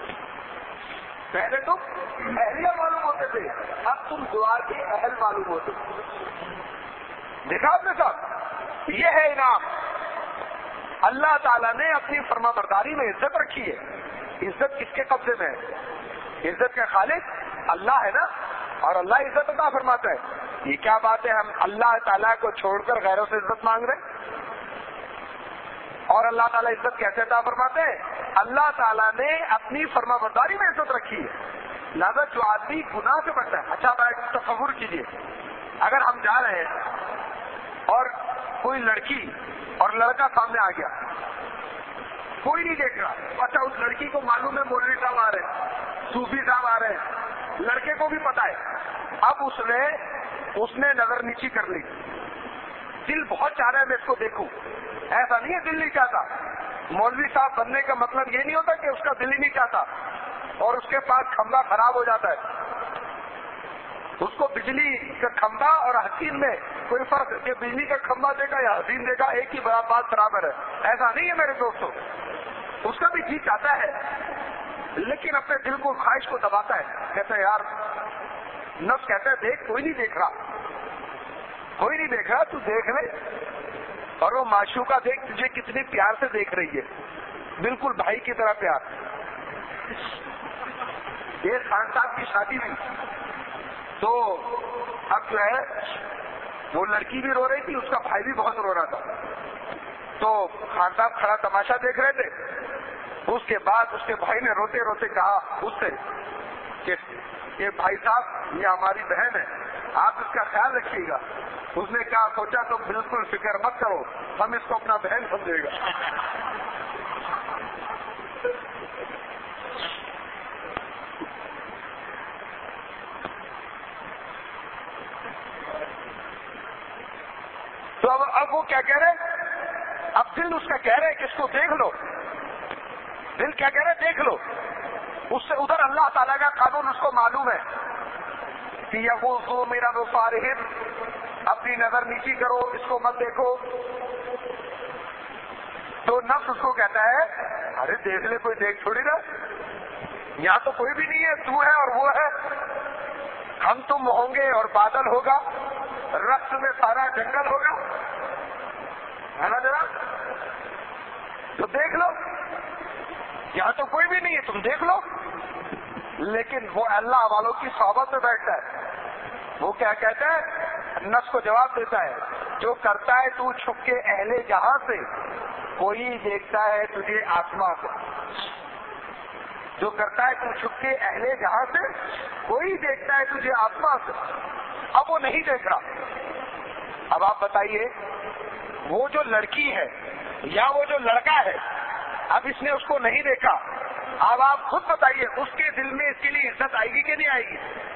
پہلے تم اہلیہ معلوم ہوتے تھے، اب تم دعا کے اہل معلوم ہوتے تھے۔ دیکھا آپ نے صاحب، یہ ہے انعام۔ اللہ تعالیٰ نے اپنی فرما برداری میں عزت رکھی ہے۔ عزت کس کے قبضے میں ہے؟ عزت کا خالق اللہ ہے نا، اور اللہ عزت عطا فرماتا ہے۔ یہ کیا بات ہے، ہم اللہ تعالیٰ کو چھوڑ کر غیروں سے عزت مانگ رہے ہیں؟ اور اللہ تعالیٰ عزت کیسے عطا فرماتے ہیں؟ اللہ تعالیٰ نے اپنی فرما برداری میں عزت رکھی ہے۔ لہذا جو آدمی گناہ سے بچتا ہے، اچھا بھائی تصور کیجیے، اگر ہم جا رہے ہیں اور کوئی لڑکی اور لڑکا سامنے آ گیا، کوئی نہیں دیکھ رہا، اچھا اس لڑکی کو معلوم ہے مولوی صاحب آ رہے ہیں، صوفی صاحب آ رہے ہیں، لڑکے کو بھی پتا ہے، اب اس نے اس نے نظر نیچی کر لی، دل بہت چاہ رہا ہے میں اس کو دیکھوں، ایسا نہیں ہے دل نہیں چاہتا۔ مولوی صاحب بننے کا مطلب یہ نہیں ہوتا کہ اس کا دل ہی نہیں چاہتا اور اس کے پاس کھمبا خراب ہو جاتا ہے، اس کو بجلی کا کھمبا اور حسین میں کوئی فرق کہ بجلی کا کھمبا دے گا یا حسین دے گا ایک ہی بات برابر ہے، ایسا نہیں ہے میرے دوستوں۔ اس کا بھی جی چاہتا ہے لیکن اپنے دل کو خواہش کو دباتا ہے، کہتا ہے یار، نفس کہتا ہے دیکھ کوئی نہیں دیکھ رہا، کوئی نہیں دیکھ رہا، تو دیکھ لے۔ اور وہ معشوقہ دیکھ تجھے کتنی پیار سے دیکھ رہی ہے، بالکل بھائی کی طرح پیار۔ یہ خان صاحب کی شادی ہوئی تو اب جو ہے وہ لڑکی بھی رو رہی تھی، اس کا بھائی بھی بہت رو رہا تھا، تو خان صاحب کھڑا تماشا دیکھ رہے تھے۔ اس کے بعد اس کے بھائی نے روتے روتے کہا اس سے کہ یہ بھائی صاحب یہ ہماری بہن ہے، آپ اس کا خیال رکھیے گا۔ اس نے کہا سوچا تو بالکل فکر مت کرو، ہم اس کو اپنا بہن سمجھے گا۔ تو اب اب وہ کیا کہہ رہے، اب دل اس کا کہہ رہے کہ اس کو دیکھ لو، دل کیا کہہ رہے دیکھ لو، اس سے ادھر اللہ تعالیٰ کا قانون اس کو معلوم ہے کہ یہ وہ میرا وہ فارغ، اپنی نظر نیچی کرو، اس کو مت دیکھو۔ تو نفس اس کو کہتا ہے ارے دیکھ لے، کوئی دیکھ چھوڑی نا، یہاں تو کوئی بھی نہیں ہے، تو ہے اور وہ ہے، ہم تم ہوں گے اور بادل ہوگا، رقص میں سارا جنگل ہوگا، ہے نا ذرا، تو دیکھ لو، یہاں تو کوئی بھی نہیں ہے، تم دیکھ لو۔ لیکن وہ اللہ والوں کی صحبت میں بیٹھتا ہے، وہ کیا کہتا ہے، نفس کو جواب دیتا ہے جو کرتا ہے تو چھپ کے اہل جہاں سے، کوئی دیکھتا ہے تجھے آسمان سے، جو کرتا ہے تو چھپ کے اہل جہاں سے، کوئی دیکھتا ہے تجھے آسمان سے۔ اب وہ نہیں دیکھ رہا، اب آپ بتائیے وہ جو لڑکی ہے یا وہ جو لڑکا ہے، اب اس نے اس کو نہیں دیکھا، اب آپ خود بتائیے اس کے دل میں اس کے لیے عزت آئے گی کہ نہیں آئے گی؟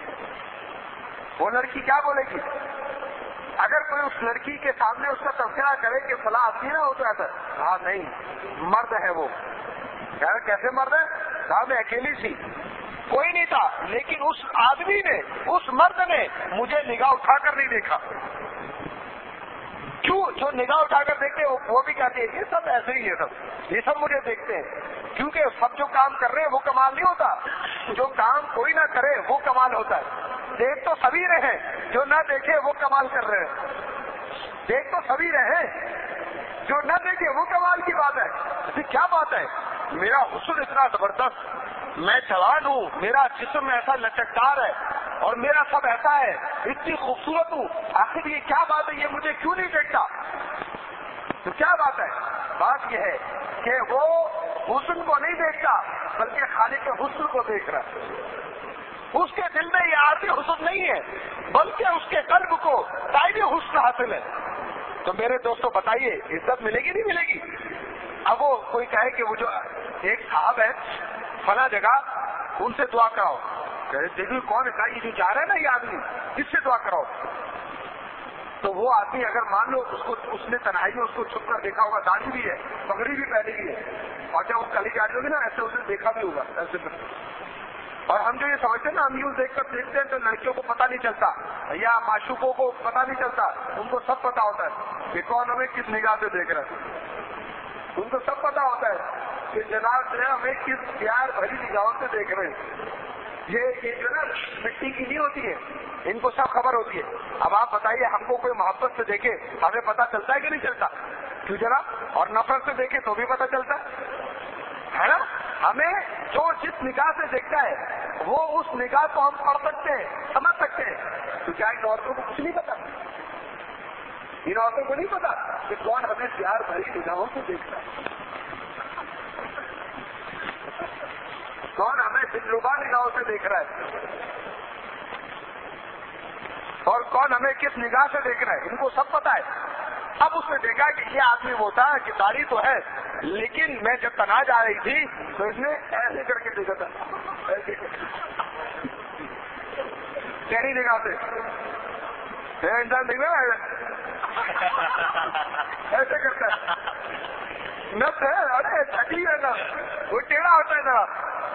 وہ لڑکی کیا بولے گی؟ اگر کوئی اس لڑکی کے سامنے اس کا تذکرہ کرے کہ فلاں آدمی نہ ہوتا ہے، ہاں نہیں مرد ہے وہ، یار کیسے مرد ہے؟ کہا میں اکیلی تھی، کوئی نہیں تھا، لیکن اس آدمی نے، اس مرد نے مجھے نگاہ اٹھا کر نہیں دیکھا۔ کیوں؟ جو نگاہ اٹھا کر دیکھتے وہ بھی کہتے ہیں یہ سب ایسے ہی ہے، سب یہ سب مجھے دیکھتے ہیں، کیونکہ سب جو کام کر رہے ہیں وہ کمال نہیں ہوتا، جو کام کوئی نہ کرے وہ کمال ہوتا ہے۔ دیکھ تو سبھی رہے، جو نہ دیکھے وہ کمال کر رہے ہیں، دیکھ تو سبھی رہے، جو نہ دیکھے وہ کمال کی بات ہے۔ کیا بات ہے، میرا حسن اتنا زبردست، میں جوان ہوں، میرا جسم ایسا لچکدار ہے اور میرا سب ایسا ہے، اتنی خوبصورت ہوں، آخر یہ کیا بات ہے، یہ مجھے کیوں نہیں دیکھتا؟ تو کیا بات ہے؟ بات یہ ہے کہ وہ حسن کو نہیں دیکھتا بلکہ خالق کے حسن کو دیکھ رہا ہے۔ اس کے دل میں یہ عارضی حسن نہیں ہے بلکہ اس کے قلب کو دائمی حسن حاصل ہے۔ تو میرے دوستو بتائیے عزت ملے گی نہیں ملے گی؟ اب وہ کوئی کہے کہ وہ جو ایک صاحب ہے فلاں جگہ، ان سے دعا کراؤ، دیکھیے کون ہے یہ جو جا رہا ہے نا یہ آدمی، اس سے دعا کراؤ۔ تو وہ آدمی اگر مان لو اس کو اس نے تنہائی میں اس کو چھپ کر دیکھا ہوگا، داڑھی بھی ہے، پگڑی بھی پہنی بھی ہے، اور جب وہ کلی جا رہی ہوگی نا ایسے اسے دیکھا بھی ہوگا ایسے میں۔ اور ہم جو یہ سمجھتے ہیں نا، ہم یوں دیکھ کر دیکھتے ہیں تو لڑکیوں کو پتہ نہیں چلتا یا معشوقوں کو پتہ نہیں چلتا، ان کو سب پتہ ہوتا ہے کہ کون ہمیں کس نگاہ سے دیکھ رہا ہے، ان کو سب پتہ ہوتا ہے کہ جناب جو ہے ہمیں کس پیار بھری نگاہوں سے دیکھ رہے ہیں۔ یہ یہ جو نا مٹی کی نہیں ہوتی ہے، ان کو سب خبر ہوتی ہے۔ اب آپ بتائیے ہم کو کوئی محبت سے دیکھے ہمیں پتہ چلتا ہے کہ نہیں چلتا؟ کیوں جناب؟ اور نفرت سے دیکھے تو بھی پتہ چلتا ہے نا؟ ہمیں جو جس نگاہ سے دیکھتا ہے وہ اس نگاہ کو ہم پڑھ سکتے ہیں، سمجھ سکتے ہیں۔ تو کیا ان عورتوں کو کچھ نہیں پتا؟ ان عورتوں کو نہیں پتا کہ کون ہمیں پیار بھری نگاہوں سے دیکھتا ہے، کون ہمیں دلربا نگاہوں سے دیکھ رہا ہے، اور کون ہمیں کس نگاہ سے دیکھ رہا ہے، ان کو سب پتا ہے۔ اب اس نے دیکھا کہ یہ آدمی وہ تھا کہ داڑھی تو ہے لیکن میں جب تنہا جا رہی تھی تو اس نے ایسے کر کے دیکھا تھا، کہنی نگاہ سے انسان دیکھ رہا ہے ایسے کرتا ہے، نفس ہے، ارے تھکی ہے نا، وہ ٹیڑھا ہوتا ہے ذرا،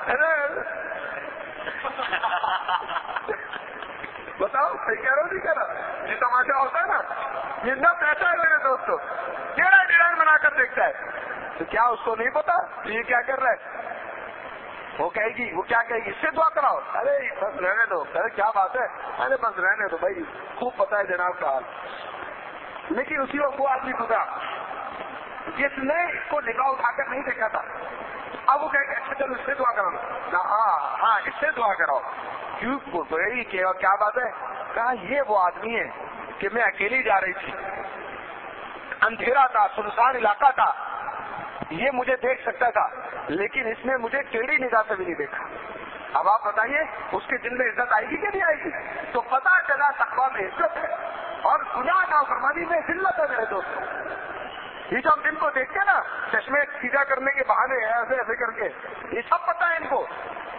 بتاؤ صحیح کہہ رہا ہوں نہیں کہہ رہا؟ یہ تماشا ہوتا ہے نا، یہ نفس ایسا ہے میرے دوستوں، ٹیڑھا ڈیڑھا بنا کر دیکھتا ہے۔ تو کیا اس کو نہیں پتا تو یہ کیا کر رہا ہے؟ وہ کہے گی، وہ کیا کہے گی، اس سے دعا کراؤ، ارے بس رہنے دو، ارے کیا بات ہے، ارے بس رہنے دو بھائی، خوب پتا ہے جناب کا حال۔ لیکن اسی وقت وہ آدمی خدا جس نے اس کو نگاہ اٹھا کر نہیں دیکھا تھا، اب وہ کہے گا اچھا چلو اس سے دعا کراؤ، ہاں ہاں اس سے دعا کراؤ۔ کیوں؟ کیا بات ہے؟ کہا یہ وہ آدمی ہے کہ میں اکیلی جا رہی تھی، اندھیرا تھا، سنسان علاقہ تھا، یہ مجھے دیکھ سکتا تھا لیکن اس نے مجھے ٹیڑھی نگاہ سے بھی نہیں دیکھا. اب آپ بتائیے اس کے دل میں عزت آئے گی کہ نہیں آئے گی؟ تو پتا چلا تقویٰ میں عزت ہے اور گناہ نافرمانی میں ذلت ہے میرے دوستوں. یہ جو ہم دن کو دیکھتے ہیں نا چشمے سیدھا کرنے کے بہانے ایسے ایسے کر کے، یہ سب پتا ہے ان کو.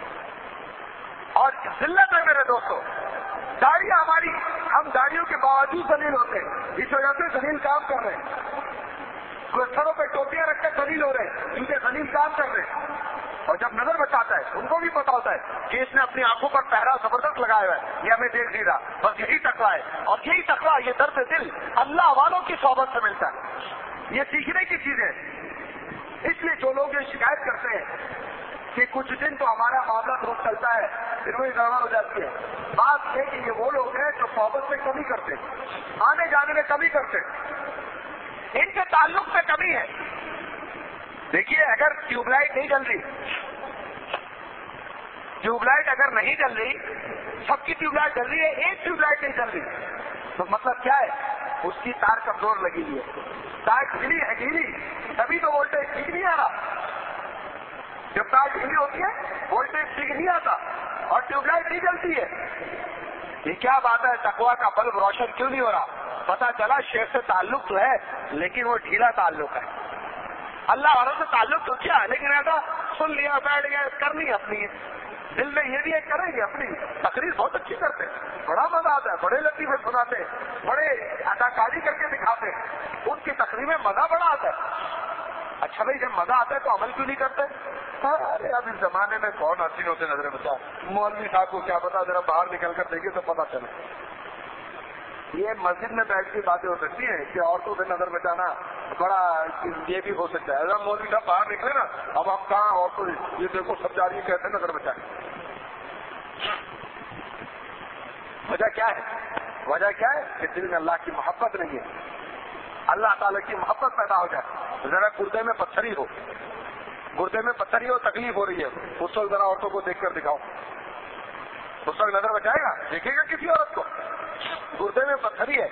اور ذلت ہے میرے دوستوں. داڑھی ہماری، ہم داڑھیوں کے باوجود ذلیل ہوتے ہیں، اس وجہ سے ذلیل کام کر رہے ہیں. سروں پہ ٹوپیاں رکھ کر ذلیل ہو رہے ہیں کیونکہ ذلیل کام کر رہے ہیں. اور جب نظر بچاتا ہے ان کو بھی پتا ہوتا ہے کہ اس نے اپنی آنکھوں پر پہرا زبردست لگایا ہوا ہے، یہ ہمیں دیکھ نہیں رہا. بس یہی تقویٰ ہے. اور یہی تقویٰ، یہ درد دل اللہ والوں کی صحبت سے ملتا ہے. یہ سیکھنے کی چیز ہے. اس لیے جو لوگ یہ شکایت کرتے ہیں کہ کچھ دن تو ہمارا معاملہ درست چلتا ہے پھر وہی گڑبڑ ہو جاتی ہے، بات یہ کہ یہ وہ لوگ ہیں جو صحبت میں کمی کرتے ہیں، آنے جانے میں کمی کرتے ہیں، ان کے تعلق میں کمی ہے. دیکھیے اگر ٹیوب لائٹ نہیں جل رہی، ٹیوب لائٹ اگر نہیں جل رہی، سب کی ٹیوب لائٹ جل رہی ہے، ایک ٹیوب لائٹ نہیں جل رہی، تو مطلب کیا ہے؟ اس کی تار کمزور لگی ہوئی ہے. تار ڈھیلی ہے، ڈھیلی تبھی تو وولٹیج ٹھیک نہیں آ رہا. جب تار ڈھیلی ہوتی ہے وولٹیج ٹھیک نہیں آتا اور ٹیوب لائٹ نہیں جلتی ہے. یہ کیا بات ہے؟ تقویٰ کا بلب روشن کیوں نہیں ہو رہا؟ پتا چلا شیخ سے تعلق تو ہے لیکن وہ ڈھیلا تعلق ہے. اللہ والوں سے تعلق تو کیا ہے لیکن ایسا سن لیا بیٹھ گیا، کرنی اپنی ہے. دل میں یہ بھی ہے کریں گے اپنی. تقریر بہت اچھی کرتے ہیں، بڑا مزہ آتا ہے، بڑے لطیفے سناتے ہیں، بڑے اداکاری کر کے دکھاتے ہیں، ان کی تقریر میں مزہ بڑا آتا ہے. اچھا بھائی جب مزہ آتا ہے تو عمل کیوں نہیں کرتے؟ ارے اب اس زمانے میں کون حسین ہوتے نظر بچا. مولوی صاحب کو کیا پتا، ذرا باہر نکل کر دیکھے تو پتا چلے. یہ مسجد میں بیٹھ کی باتیں ہو سکتی ہیں کہ عورتوں سے نظر بچانا بڑا یہ بھی ہو سکتا ہے. اگر مولوی صاحب باہر نکلے نا، اب ہم کہاں عورتوں یہ دیکھو سب جا رہی ہے کہتے ہیں نظر بچائیں. وجہ کیا ہے؟ وجہ کیا ہے کہ دل میں اللہ کی محبت نہیں ہے. اللہ تعالیٰ کی محبت پیدا ہو جائے. ذرا گردے میں پتھری ہو، گردے میں پتھری ہو، تکلیف ہو رہی ہے، اس وقت ذرا عورتوں کو دیکھ کر دکھاؤ، اس وقت نظر بچائے گا؟ دیکھے گا کسی عورت کو؟ گردے میں پتھری ہے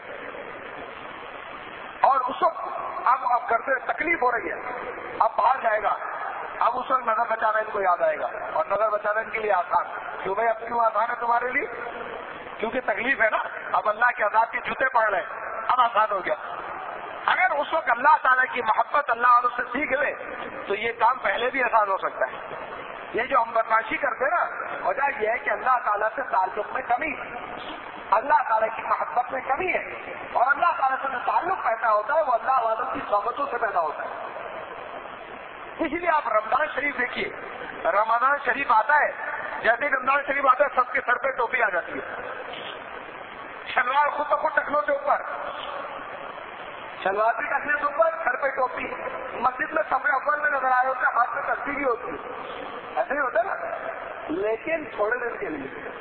اور اس وقت اب اب گردے تکلیف ہو رہی ہے، اب باہر جائے گا، اب اس وقت نظر بچانا ان کو یاد آئے گا. اور نظر بچانا ان کے لیے آسان. کیوں بھائی اب کیوں آسان ہے تمہارے لیے؟ کیونکہ تکلیف ہے نا. اب اللہ کے عذاب کے جوتے پڑ رہے ہیں، اب آسان ہو گیا. اگر اس وقت اللہ تعالیٰ کی محبت اللہ والوں سے سیکھ لے تو یہ کام پہلے بھی آسان ہو سکتا ہے. یہ جو ہم بدماشی کرتے ہیں نا، وجہ یہ ہے کہ اللہ تعالیٰ سے تعلق میں کمی، اللہ تعالیٰ کی محبت میں کمی ہے. اور اللہ تعالیٰ سے جو تعلق پیدا ہوتا ہے وہ اللہ والوں کی صحبتوں سے پیدا ہوتا ہے. اسی لیے آپ رمضان شریف دیکھیے، رمضان شریف آتا ہے، جیسے ہی رمضان شریف آتا ہے سب کے سر پہ ٹوپی آ جاتی ہے. شلوار خود بخود ٹکنوں کے اوپر، شلوار بھی ٹکنے سے اوپر، سر پہ ٹوپی. مسجد میں سب اول میں نظر آئے ہوتے ہیں، ہاتھ میں تصویر بھی ہوتی ہے، ایسے ہی ہوتا ہے نا. لیکن تھوڑے دن کے لیے،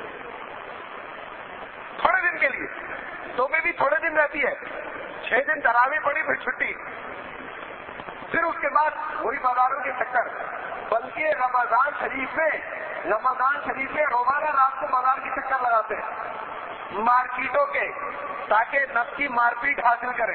تھوڑے دن کے لیے ٹوپی بھی تھوڑے دن رہتی ہے. چھ دن تراویح پڑی پھر چھٹی، پھر اس کے بعد وہی بازاروں کے چکر. بلکہ رمضان شریف میں رمضان شریف میں روزانہ رات کو بازار کے چکر لگاتے ہیں مارکیٹوں کے، تاکہ نفس کی مار پیٹ حاصل کریں.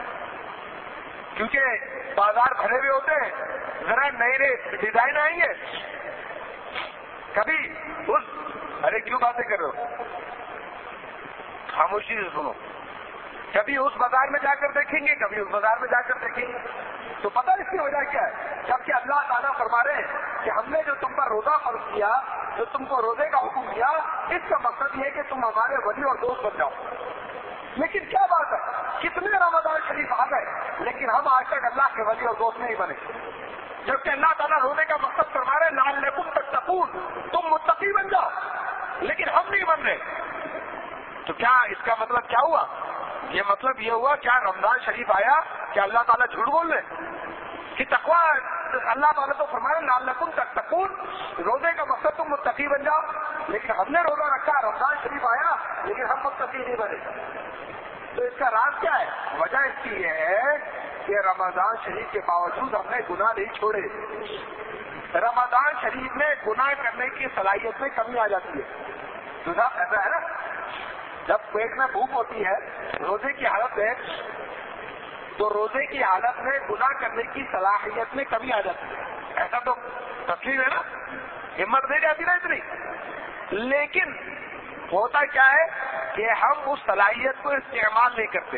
کیونکہ بازار بھرے ہوئے ہوتے ہیں، ذرا نئے نئے ڈیزائن آئیں گے. کبھی اس ارے کیوں باتیں کر رہے ہو، خاموشی سے سنو. کبھی اس بازار میں جا کر دیکھیں گے، کبھی اس بازار میں جا کر دیکھیں گے. تو پتہ اس کی وجہ کیا ہے؟ جبکہ اللہ تعالیٰ فرما رہے ہیں کہ ہم نے جو تم پر روزہ فرض کیا، جو تم کو روزے کا حکم دیا، اس کا مقصد یہ ہے کہ تم ہمارے ولی اور دوست بن جاؤ. لیکن کیا بات ہے، کتنے رمضان شریف آ گئے لیکن ہم آج تک اللہ کے ولی اور دوست نہیں بنے. جبکہ اللہ تعالیٰ روزے کا مقصد فرما رہے ہیں لعلکم تتقون، تم متقی بن جاؤ، لیکن ہم نہیں بن رہے. تو کیا اس کا مطلب کیا ہوا؟ یہ مطلب یہ ہوا کیا رمضان شریف آیا کہ اللہ تعالیٰ جھوٹ بول رہے کہ تقویٰ؟ اللہ تعالیٰ تو فرما رہے ہیں لعلکم تتقون، روزے کا مقصد تم متقی بن جاؤ. لیکن ہم نے روزہ رکھا، رمضان شریف آیا لیکن ہم متقی نہیں بنے. تو اس کا راز کیا ہے؟ وجہ اس کی یہ ہے کہ رمضان شریف کے باوجود ہم نے گناہ نہیں چھوڑے. رمضان شریف میں گناہ کرنے کی صلاحیت میں کمی آ جاتی ہے. تو صاحب ایسا ہے نا، جب پیٹ میں بھوک ہوتی ہے روزے کی حالت ہے تو روزے کی حالت میں گناہ کرنے کی صلاحیت میں کمی آ جاتی ہے. ایسا تو تسلیم ہے نا, ہمت نہیں جاتی نا اتنی. لیکن ہوتا کیا ہے کہ ہم اس صلاحیت کو استعمال نہیں کرتے.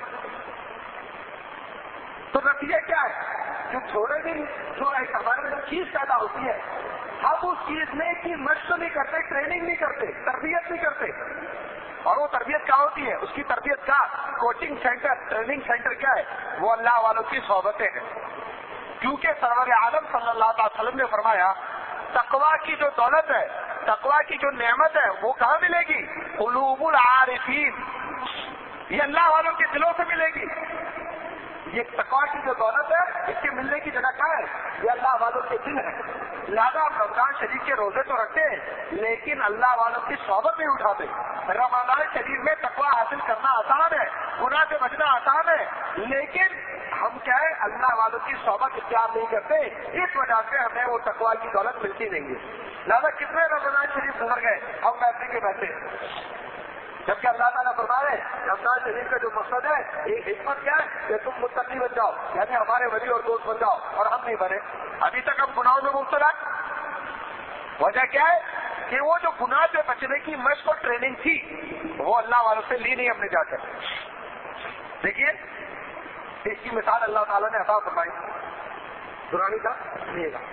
تو نتیجہ کیا ہے کہ تھوڑے دن جو ایک ہمارے اندر چیز پیدا ہوتی ہے, ہم اس چیز میں کی مشق نہیں کرتے, ٹریننگ نہیں کرتے, تربیت نہیں کرتے. اور وہ تربیت کیا ہوتی ہے, اس کی تربیت کا کوچنگ سینٹر, ٹریننگ سینٹر کیا ہے, وہ اللہ والوں کی صحبتیں ہیں. کیونکہ سرور عالم صلی اللہ تعالی وسلم نے فرمایا تقویٰ کی جو دولت ہے, تقویٰ کی جو نعمت ہے, وہ کہاں ملے گی؟ قلوب العارفین, یہ اللہ والوں کے دلوں سے ملے گی. یہ تقویٰ کی جو دولت ہے, اس کے ملنے کی جگہ کیا ہے؟ یہ اللہ والوں کے دل ہے. لہٰذا ہم رمضان شریف کے روزے تو رکھتے ہیں, لیکن اللہ والوں کی صحبت نہیں اٹھاتے. رمضان شریف میں تقویٰ حاصل کرنا آسان ہے, گناہ سے بچنا آسان ہے, لیکن ہم کیا ہے, اللہ والوں کی صحبت اختیار نہیں کرتے. اس وجہ سے ہمیں وہ تقویٰ کی دولت ملتی نہیں ہے. لہٰذا کتنے رمضان شریف گزر گئے ہم بیٹھنے کے بیٹھے, جبکہ اللہ تعالیٰ فرما رہے ہیں رمضان شریف کا جو مقصد ہے, ایک حکمت کیا ہے کہ تم متقی بن جاؤ, یعنی ہمارے ولی اور دوست بن جاؤ, اور ہم نہیں بنے. ابھی تک ہم گناہوں میں مبتلا. وجہ کیا ہے کہ وہ جو گناہ سے بچنے کی مشق اور ٹریننگ تھی, وہ اللہ والوں سے لی نہیں ہم نے جا کر. دیکھیے اس کی مثال اللہ تعالیٰ نے عطا فرمائی. دورانی کا نہیں گا,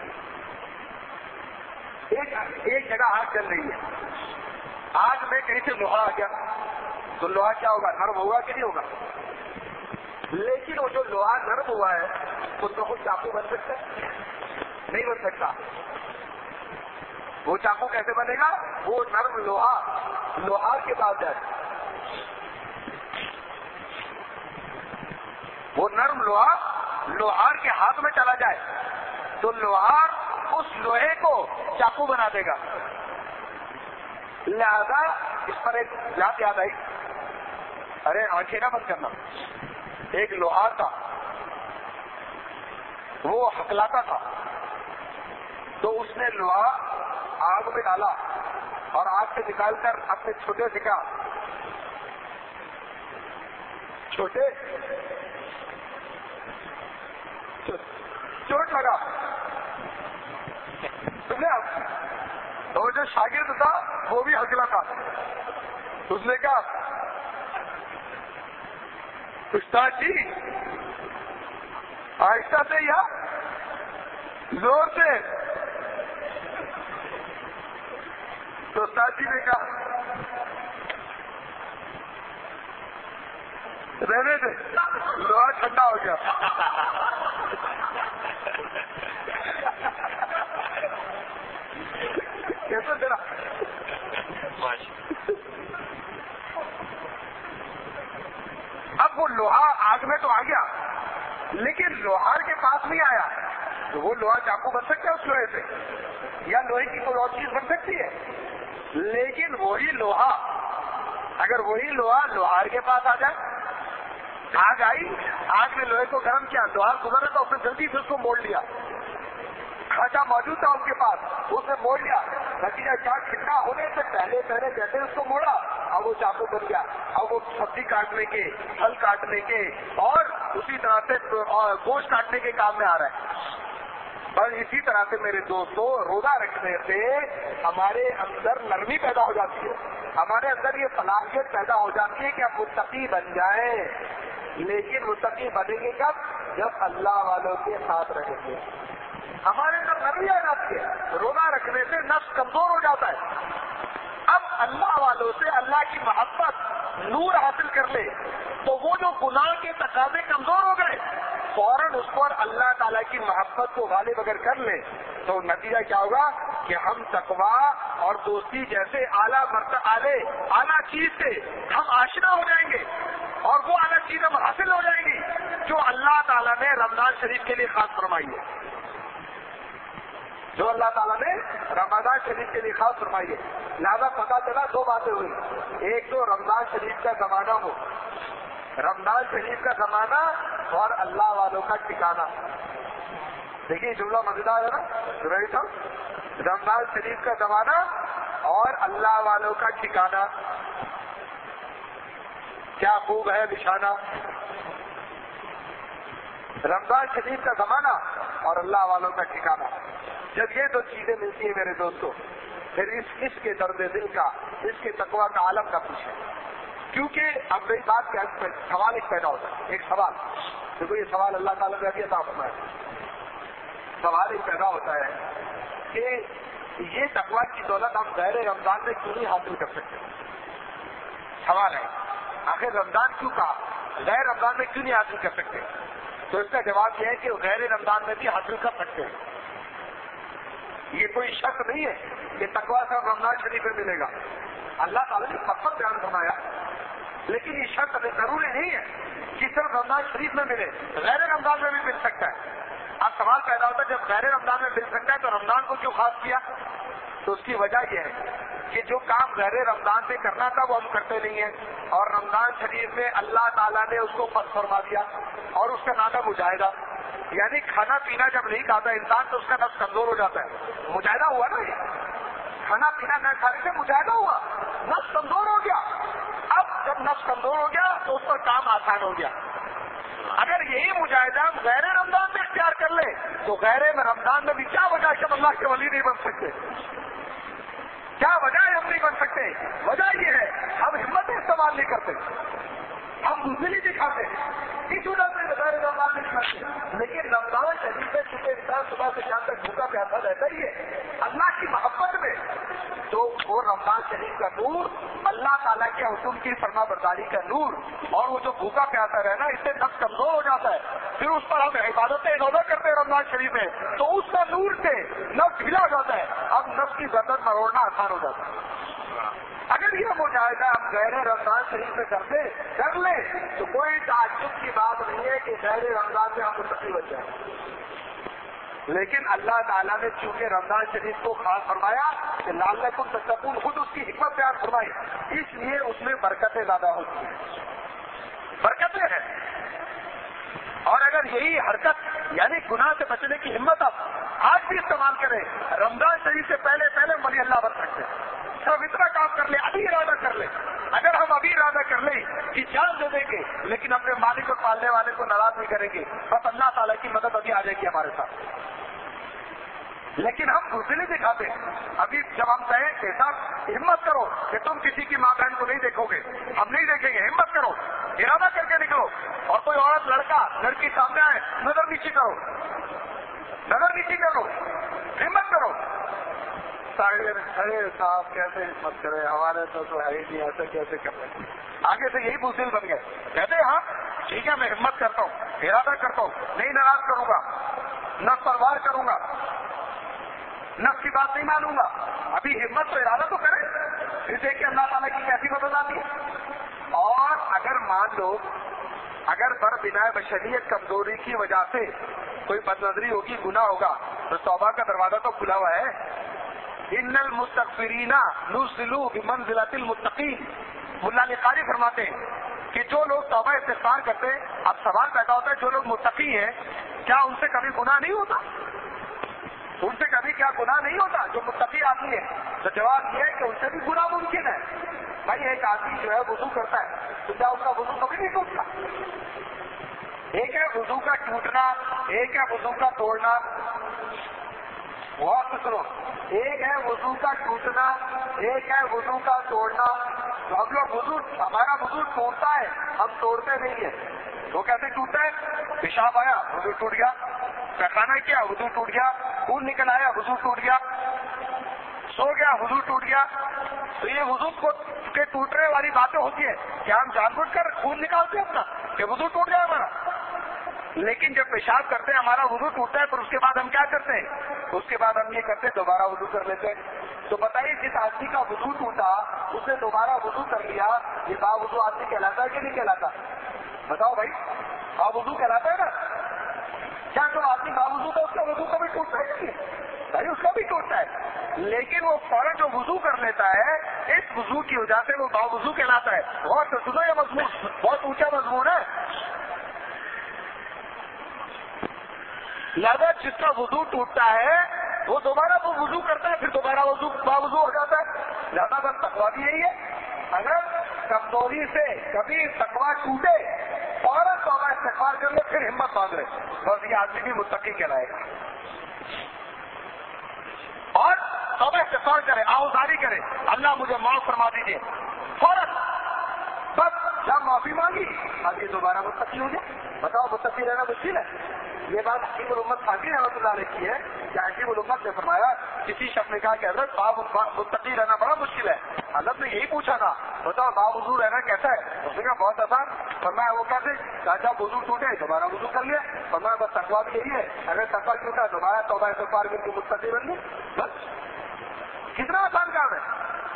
ایک ایک جگہ آگ چل رہی ہے, آج میں کہیں سے لوہا آ گیا تو لوہا کیا ہوگا, نرم ہوگا کہ نہیں ہوگا؟ لیکن وہ جو لوہا نرم ہوا ہے اس میں کچھ چاقو بن سکتا ہے؟ نہیں بن سکتا. وہ چاقو کیسے بنے گا؟ وہ نرم لوہا لوہار کے پاس جائے, وہ نرم لوہا لوہار کے ہاتھ میں چلا جائے تو لوہار اس لوہے کو چاقو بنا دے گا. لہذا اس پر ایک بات یاد آئی, ارے آنکھیں نہ بند کرنا. ایک لوہار تھا, وہ ہکلاتا تھا, تو اس نے لوہا آگ میں ڈالا اور آگ سے نکال کر اپنے چھوٹے سے کہا, چھوٹے چوٹ لگا تم نے. تو جو شاگرد تھا وہ بھی ہکلا تھا, اس نے کہا استاد جی آہستہ سے یا زور سے؟ تو استاد جی نے کہا رہنے دے, لوہا ٹھنڈا ہو گیا. کیسے تیرا اب وہ لوہا آگ میں تو آ گیا, لیکن لوہار کے پاس نہیں آیا. تو وہ لوہا چاقو بن سکتا ہے اس لوہے سے, یا لوہے کی کوئی اور چیز بن سکتی ہے. لیکن وہی لوہا, اگر وہی لوہا لوہار کے پاس آ جائے, آگ آئی, آگ نے لوہے کو گرم کیا, لوہار گزرا تو اس نے جلدی سے اس کو موڑ لیا. کھانچا موجود تھا ان کے پاس, اس نے موڑ لیا. نتیجہ کیا, ٹھنڈا ہونے سے پہلے پہلے جیسے اس کو موڑا, اب وہ چاقو بن گیا. اب وہ سبزی کاٹنے کے, پھل کاٹنے کے اور اسی طرح سے گوشت کاٹنے کے کام میں آ رہا ہے. بس اسی طرح سے میرے دوستوں, روزہ رکھنے سے ہمارے اندر نرمی پیدا ہو جاتی ہے, ہمارے اندر یہ صلاحیت پیدا ہو جاتی ہے کہ ہم متقی بن جائیں. لیکن متقی بنیں گے کب؟ جب اللہ والوں کے ساتھ رہیں گے. ہمارے اندر نرمی آ جاتی ہے, روزہ رکھنے سے نفس کمزور ہو جاتا ہے. اب اللہ والوں سے اللہ کی محبت نور حاصل کر لے تو وہ جو گناہ کے تقاضے کمزور ہو گئے, فوراً اس پر اللہ تعالیٰ کی محبت کو غالب اگر کر لے تو نتیجہ کیا ہوگا کہ ہم تقویٰ اور دوستی جیسے اعلیٰ مرتبہ اعلی اعلیٰ چیز سے ہم آشنا ہو جائیں گے, اور وہ اعلیٰ چیز ہم حاصل ہو جائیں گی جو اللہ تعالیٰ نے رمضان شریف کے لیے خاص فرمائی ہے. جو اللہ تعالیٰ نے رمضان شریف کے لیے خاص فرمائی ہے. لہذا پتا چلا دو باتیں ہوئی, ایک تو رمضان شریف کا زمانہ ہو, رمضان شریف کا زمانہ اور اللہ والوں کا ٹھکانہ. دیکھیے جملہ مزیدار ہے نا رہی صاحب, رمضان شریف کا زمانہ اور اللہ والوں کا ٹھکانہ. کیا خوب ہے نشانہ. رمضان شریف کا زمانہ اور اللہ والوں کا ٹھکانہ، جب یہ دو چیزیں ملتی ہیں میرے دوستوں، پھر اس اس کے درد دل کا، اس کے تقویٰ کا عالم کا پوچھیں. کیونکہ اب میری بات کیا سوال ایک پیدا ہوتا ہے، ایک سوال دیکھو، یہ سوال اللہ تعالیٰ نے ابھی عطا فرمایا. سوال ایک پیدا ہوتا ہے کہ یہ تقویٰ کی دولت ہم غیر رمضان میں کیوں نہیں حاصل کر سکتے؟ سوال ہے آخر رمضان کیوں کہا، غیر رمضان میں کیوں نہیں حاصل کر سکتے؟ تو اس کا جواب یہ ہے کہ غیر رمضان میں بھی حاصل کر سکتے ہیں. یہ کوئی شرط نہیں ہے کہ تقویٰ صرف رمضان شریف میں ملے گا. اللہ تعالیٰ نے مقصد بیان فرمایا، لیکن یہ شرط ضروری نہیں ہے کہ صرف رمضان شریف میں ملے، غیر رمضان میں بھی مل سکتا ہے. اب سوال پیدا ہوتا ہے جب غیر رمضان میں مل سکتا ہے تو رمضان کو کیوں خاص کیا؟ تو اس کی وجہ یہ ہے کہ جو کام غیر رمضان سے کرنا تھا وہ ہم کرتے نہیں ہیں، اور رمضان شریف میں اللہ تعالیٰ نے اس کو فرض فرما دیا اور اس کا نادم مجاہدہ، یعنی کھانا پینا جب نہیں کھاتا انسان تو اس کا نفس کمزور ہو جاتا ہے. مجاہدہ ہوا نا، یہ کھانا پینا نہ کھانے سے مجاہدہ ہوا، نفس کمزور ہو گیا. اب جب نفس کمزور ہو گیا تو اس پر کام آسان ہو گیا. اگر یہی مجاہدہ ہم غیر رمضان میں اختیار کر لیں تو غیر رمضان میں بھی کیا وجہ ہے کہ ہم اللہ کے ولی نہیں بن سکتے؟ کیا وجہ ہے ہم نہیں بن سکتے؟ وجہ یہ ہے ہم ہمت استعمال نہیں کرتے، ہم بزدلی دکھاتے ہیں، اس وجہ سے غیر رمضان نہیں کرتے. لیکن رمضان شریف میں چونکہ انسان صبح سے شام تک بھوکا پیاسا رہتا ہی ہے اللہ کی محبت میں، تو وہ رمضان شریف کا نور، اللہ تعالیٰ کے حکم کی فرما برداری کا نور، اور وہ جو بھوکا پیاسا رہنا اس سے نفس کمزور ہو جاتا ہے. پھر اس پر ہم عبادتیں روزہ کرتے ہیں رمضان شریف میں تو اس کا نور سے نفس ڈھیلا ہو جاتا ہے، اب نفس کی گردن مروڑنا آسان ہو جاتا ہے. اگر یہ مجاہدہ ہم غیر رمضان شریف میں کرتے کر لیں تو کوئی تعجب کی بات نہیں ہے کہ غیر رمضان میں ہم متقی بن جائیں. لیکن اللہ تعالیٰ نے چونکہ رمضان شریف کو خاص فرمایا کہ لعلکم تتقون، خود اس کی حکمت بیان فرمائی، اس لیے اس میں برکتیں زیادہ ہوتی ہیں، برکتیں ہیں. اور اگر یہی حرکت یعنی گناہ سے بچنے کی ہمت آپ آج بھی استعمال کریں، رمضان شریف سے پہلے پہلے ولی اللہ بن سکتے ہیں. صرف اتنا کام کر لیں، ابھی ارادہ کر لیں. اگر ہم ابھی ارادہ کر لیں کہ جان دے دیں گے لیکن اپنے مالک اور پالنے والے کو ناراض نہیں کریں گے، بس اللہ تعالیٰ کی مدد ابھی آ جائے گی ہمارے ساتھ. لیکن ہم بزدلی دکھاتے ہیں. ابھی جب ہم کہیں کہ صاحب ہمت کرو کہ تم کسی کی ماں بہن کو نہیں دیکھو گے، ہم نہیں دیکھیں گے، ہمت کرو، ارادہ کر کے نکلو. اور کوئی عورت لڑکا لڑکی سامنے آئے، نظر نیچی کرو، نظر نیچی کرو، ہمت کرو. ارے صاحب کیسے ہمت کرے، ہمارے تو تو ہے ہی نہیں، ایسا کیسے کر رہے ہیں. آگے سے یہی بزدل بن گئے، کہتے ہیں ہاں ٹھیک ہے میں ہمت کرتا ہوں، ارادہ کرتا ہوں، نہیں ناراض کروں گا، نفس پروار کروں گا، نفس کی بات نہیں مانوں گا. ابھی ہمت تو ارادہ تو کرے، پھر دیکھیں اللہ تعالیٰ کی کیسی مدد آتی ہے. اور اگر مان لو اگر بر بنا بشریت کمزوری کی وجہ سے کوئی بد نظری ہوگی، گناہ ہوگا، تو توبہ کا دروازہ تو کھلا ہوا ہے. ان المستغفرین نزلوا بمنزلۃ المتقین، ملا علی قاری فرماتے ہیں کہ جو لوگ توبہ استغفار کرتے ہیں، اب سوال پیدا ہوتا ہے جو لوگ متقی ہیں کیا ان سے کبھی گناہ نہیں ہوتا؟ ان سے کبھی کیا گناہ نہیں ہوتا جو متقی آدمی ہے؟ تو جواب یہ ہے کہ ان سے بھی گناہ ممکن ہے. بھائی ایک آدمی جو ہے وضو کرتا ہے تو کیا اس کا وضو کبھی نہیں ٹوٹتا؟ ایک ہے وضو کا ٹوٹنا، ایک ہے وضو کا توڑنا. بہت سنو، ایک ہے وضو کا ٹوٹنا، ایک ہے وضو کا توڑنا. تو ہم لوگ وضو، ہمارا وضو ٹوٹتا ہے، ہم توڑتے نہیں ہیں. وہ کیسے ٹوٹتا ہے؟ پیشاب آیا وضو ٹوٹ گیا، پیخانہ کیا وضو ٹوٹ گیا، خون نکل آیا وضو ٹوٹ گیا، سو گیا وضو ٹوٹ گیا. تو یہ وضو کو کے ٹوٹنے والی باتیں ہوتی ہیں. کیا ہم جان بوجھ کر خون نکالتے ہیں اپنا کہ وضو ٹوٹ گیا ہمارا؟ لیکن جب پیشاب کرتے ہیں ہمارا وضو ٹوٹتا ہے، پھر اس کے بعد ہم کیا کرتے ہیں؟ اس کے بعد ہم یہ کرتے ہیں دوبارہ وضو کر لیتے ہیں. تو بتائیے جس آدمی کا وضو ٹوٹا اس نے دوبارہ وضو کر لیا، یہ با وضو آدمی کہلاتا ہے کہ نہیں کہلاتا؟ بتاؤ بھائی، با وضو کہلاتا ہے نا؟ کیا جو آدمی با وضو کا اس کا وضو کبھی ٹوٹتا ہے نہیں؟ بھائی اس کا بھی ٹوٹتا ہے، لیکن وہ فوراً جو وضو کر لیتا ہے اس وضو کی وجہ سے وہ با وضو کہلاتا ہے. بہت سنو یہ مضمون بہت اونچا مضمون ہے. لہذا جس کا وضو ٹوٹتا ہے وہ دوبارہ وہ وضو کرتا ہے، پھر دوبارہ وضو با وضو ہو جاتا ہے. لہذا بس تقویٰ بھی یہی ہے، اگر کمزوری سے کبھی تقویٰ ٹوٹے فوراً توبہ استغفار کر لے، پھر ہمت باندھ لے. بس یہ آدمی بھی متقی کہلائے گا. اور توبہ استغفار کرے, آؤزاری کرے, اللہ مجھے معاف فرما دیجیے فوراً. بس جب معافی مانگی اب یہ دوبارہ متقی ہو جائے. بتاؤ متقی رہنا مشکل ہے؟ یہ بات حکیم الامت خانوی رحمۃ اللہ علیہ کی ہے کہ حکیم الامت نے فرمایا کسی شخص نے کہا کہ حضرت باپ متقی رہنا بڑا مشکل ہے. حضرت نے یہی پوچھا تھا بتاؤ باوضو رہنا کیسا ہے؟ اس نے کہا بہت آسان. فرمایا وہ کیسے؟ کہا جب وضو ٹوٹے دوبارہ وضو کر لیا. فرمایا بس تقویٰ بھی یہی ہے, اگر تقویٰ ٹوٹا دوبارہ توبہ استغفار کر کے متقی بن گئے. بس کتنا آسان کام ہے.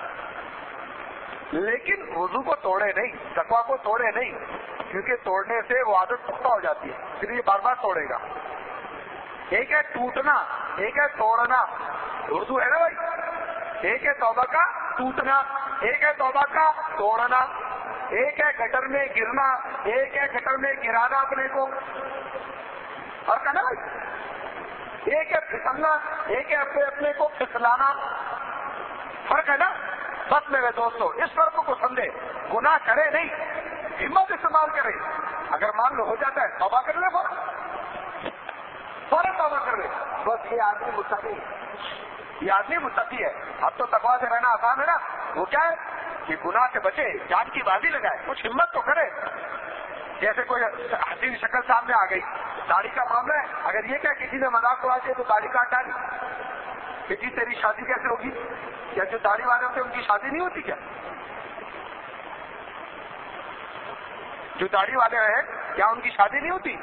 لیکن وضو کو توڑے نہیں, تقویٰ کو توڑے نہیں, کیونکہ توڑنے سے وہ عادت پختہ ہو جاتی ہے, پھر یہ بار بار توڑے گا. ایک ہے ٹوٹنا, ایک ہے توڑنا. اردو ہے نا بھائی. ایک ہے توبہ کا ٹوٹنا, ایک ہے توبہ کا توڑنا. ایک ہے گٹر میں گرنا, ایک ہے گٹر میں گرانا اپنے کو. اور کہنا بھائی ایک ہے پھسلنا, ایک ہے اپنے اپنے کو پھسلانا. فرق ہے نا. بس میرے دوستوں اس فرق کو سمجھے. گناہ کرے نہیں, ہمت استعمال کرے. اگر مان لو ہو جاتا ہے توبہ کر لے, فوراً فوراً توبہ کر لے. بس یہ آدمی متقی ہے, یہ آدمی متقی ہے. اب تو تقویٰ سے رہنا آسان ہے نا. وہ کیا ہے کہ گناہ سے بچے, جان کی بازی لگائے, کچھ ہمت تو کرے. جیسے کوئی حسین شکل سامنے آ گئی, داڑھی کا معاملہ ہے, اگر یہ کیا کسی نے مذاق اڑا دیا تو داڑھی کاٹ ڈالی کہ جی تیری شادی کیسے ہوگی؟ کیا جو داڑھی والے ہوتے ہیں ان کی شادی نہیں ہوتی کیا؟ جو داڑھی والے ہیں کیا ان کی شادی نہیں ہوتی؟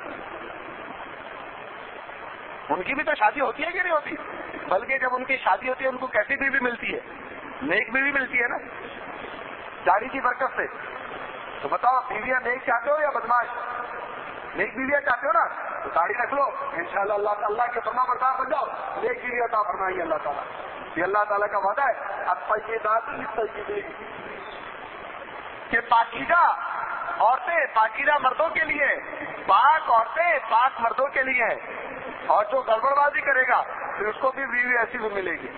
ان کی بھی تو شادی ہوتی ہے کہ نہیں ہوتی؟ بلکہ جب ان کی شادی ہوتی ہے ان کو کیسی بیوی ملتی ہے؟ نیک بیوی ملتی ہے نا, داڑھی کی برکت سے. تو بتاؤ بیویاں نیک چاہتے ہو یا بدماش؟ نیک بیویاں چاہتے ہو نا, تو داڑھی رکھ لو, انشاءاللہ اللہ اللہ کے فرما بردار بن جاؤ, نیک بیوی عطا فرمائیں گے اللہ تعالیٰ. یہ اللہ تعالیٰ کا وعدہ ہے. اب یہ بات کہ پاکیزہ عورتیں پاکیزہ مردوں کے لیے, پاک عورتیں پاک مردوں کے لیے, اور جو گڑبڑ بازی کرے گا پھر اس کو بھی بیوی ایسی بھی ملے گی.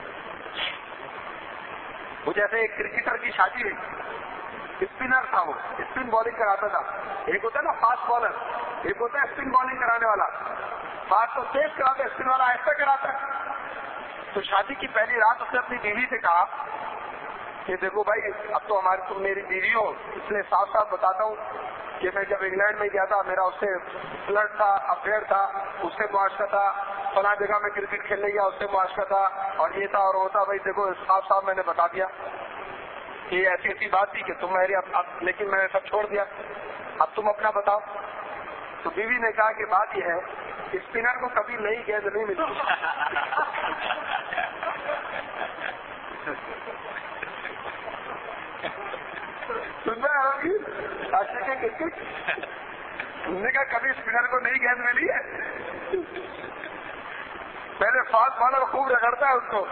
وہ جیسے ایک کرکٹر کی شادی ہوئی, اسپنر تھا, وہ اسپن بالنگ کراتا تھا. ایک ہوتا ہے نا فاسٹ بالر, ایک ہوتا ہے اسپن بالنگ کرانے والا. فاسٹ تو تیز کراتا ہے, اسپن والا ایسا کراتا ہے. تو شادی کی پہلی رات اس نے اپنی بیوی سے کہا کہ دیکھو بھائی اب تو ہماری تم میری بیوی ہو, اس لیے صاف صاف بتاتا ہوں کہ میں جب انگلینڈ میں گیا تھا میرا اس سے فلرٹ تھا, افیئر تھا, اس سے معاشرہ تھا, فلاں جگہ میں کرکٹ کھیلنے گیا اس سے معاشرہ تھا, اور یہ تھا اور وہ تھا. بھائی دیکھو صاف صاف میں نے بتا دیا کہ یہ ایسی ایسی بات تھی کہ تم میری اب, اب لیکن میں نے سب چھوڑ دیا, اب تم اپنا بتاؤ. تو بیوی نے کہا کہ بات یہ ہے اسپنر کو کبھی نئی گیند نہیں ملتی. سننا ہوگی عاشق کرکٹ, تم نے کہا کبھی اسپنر کو نئی گیند ملی ہے؟ پہلے فاسٹ بالر خوب رگڑتا ہے اس کو.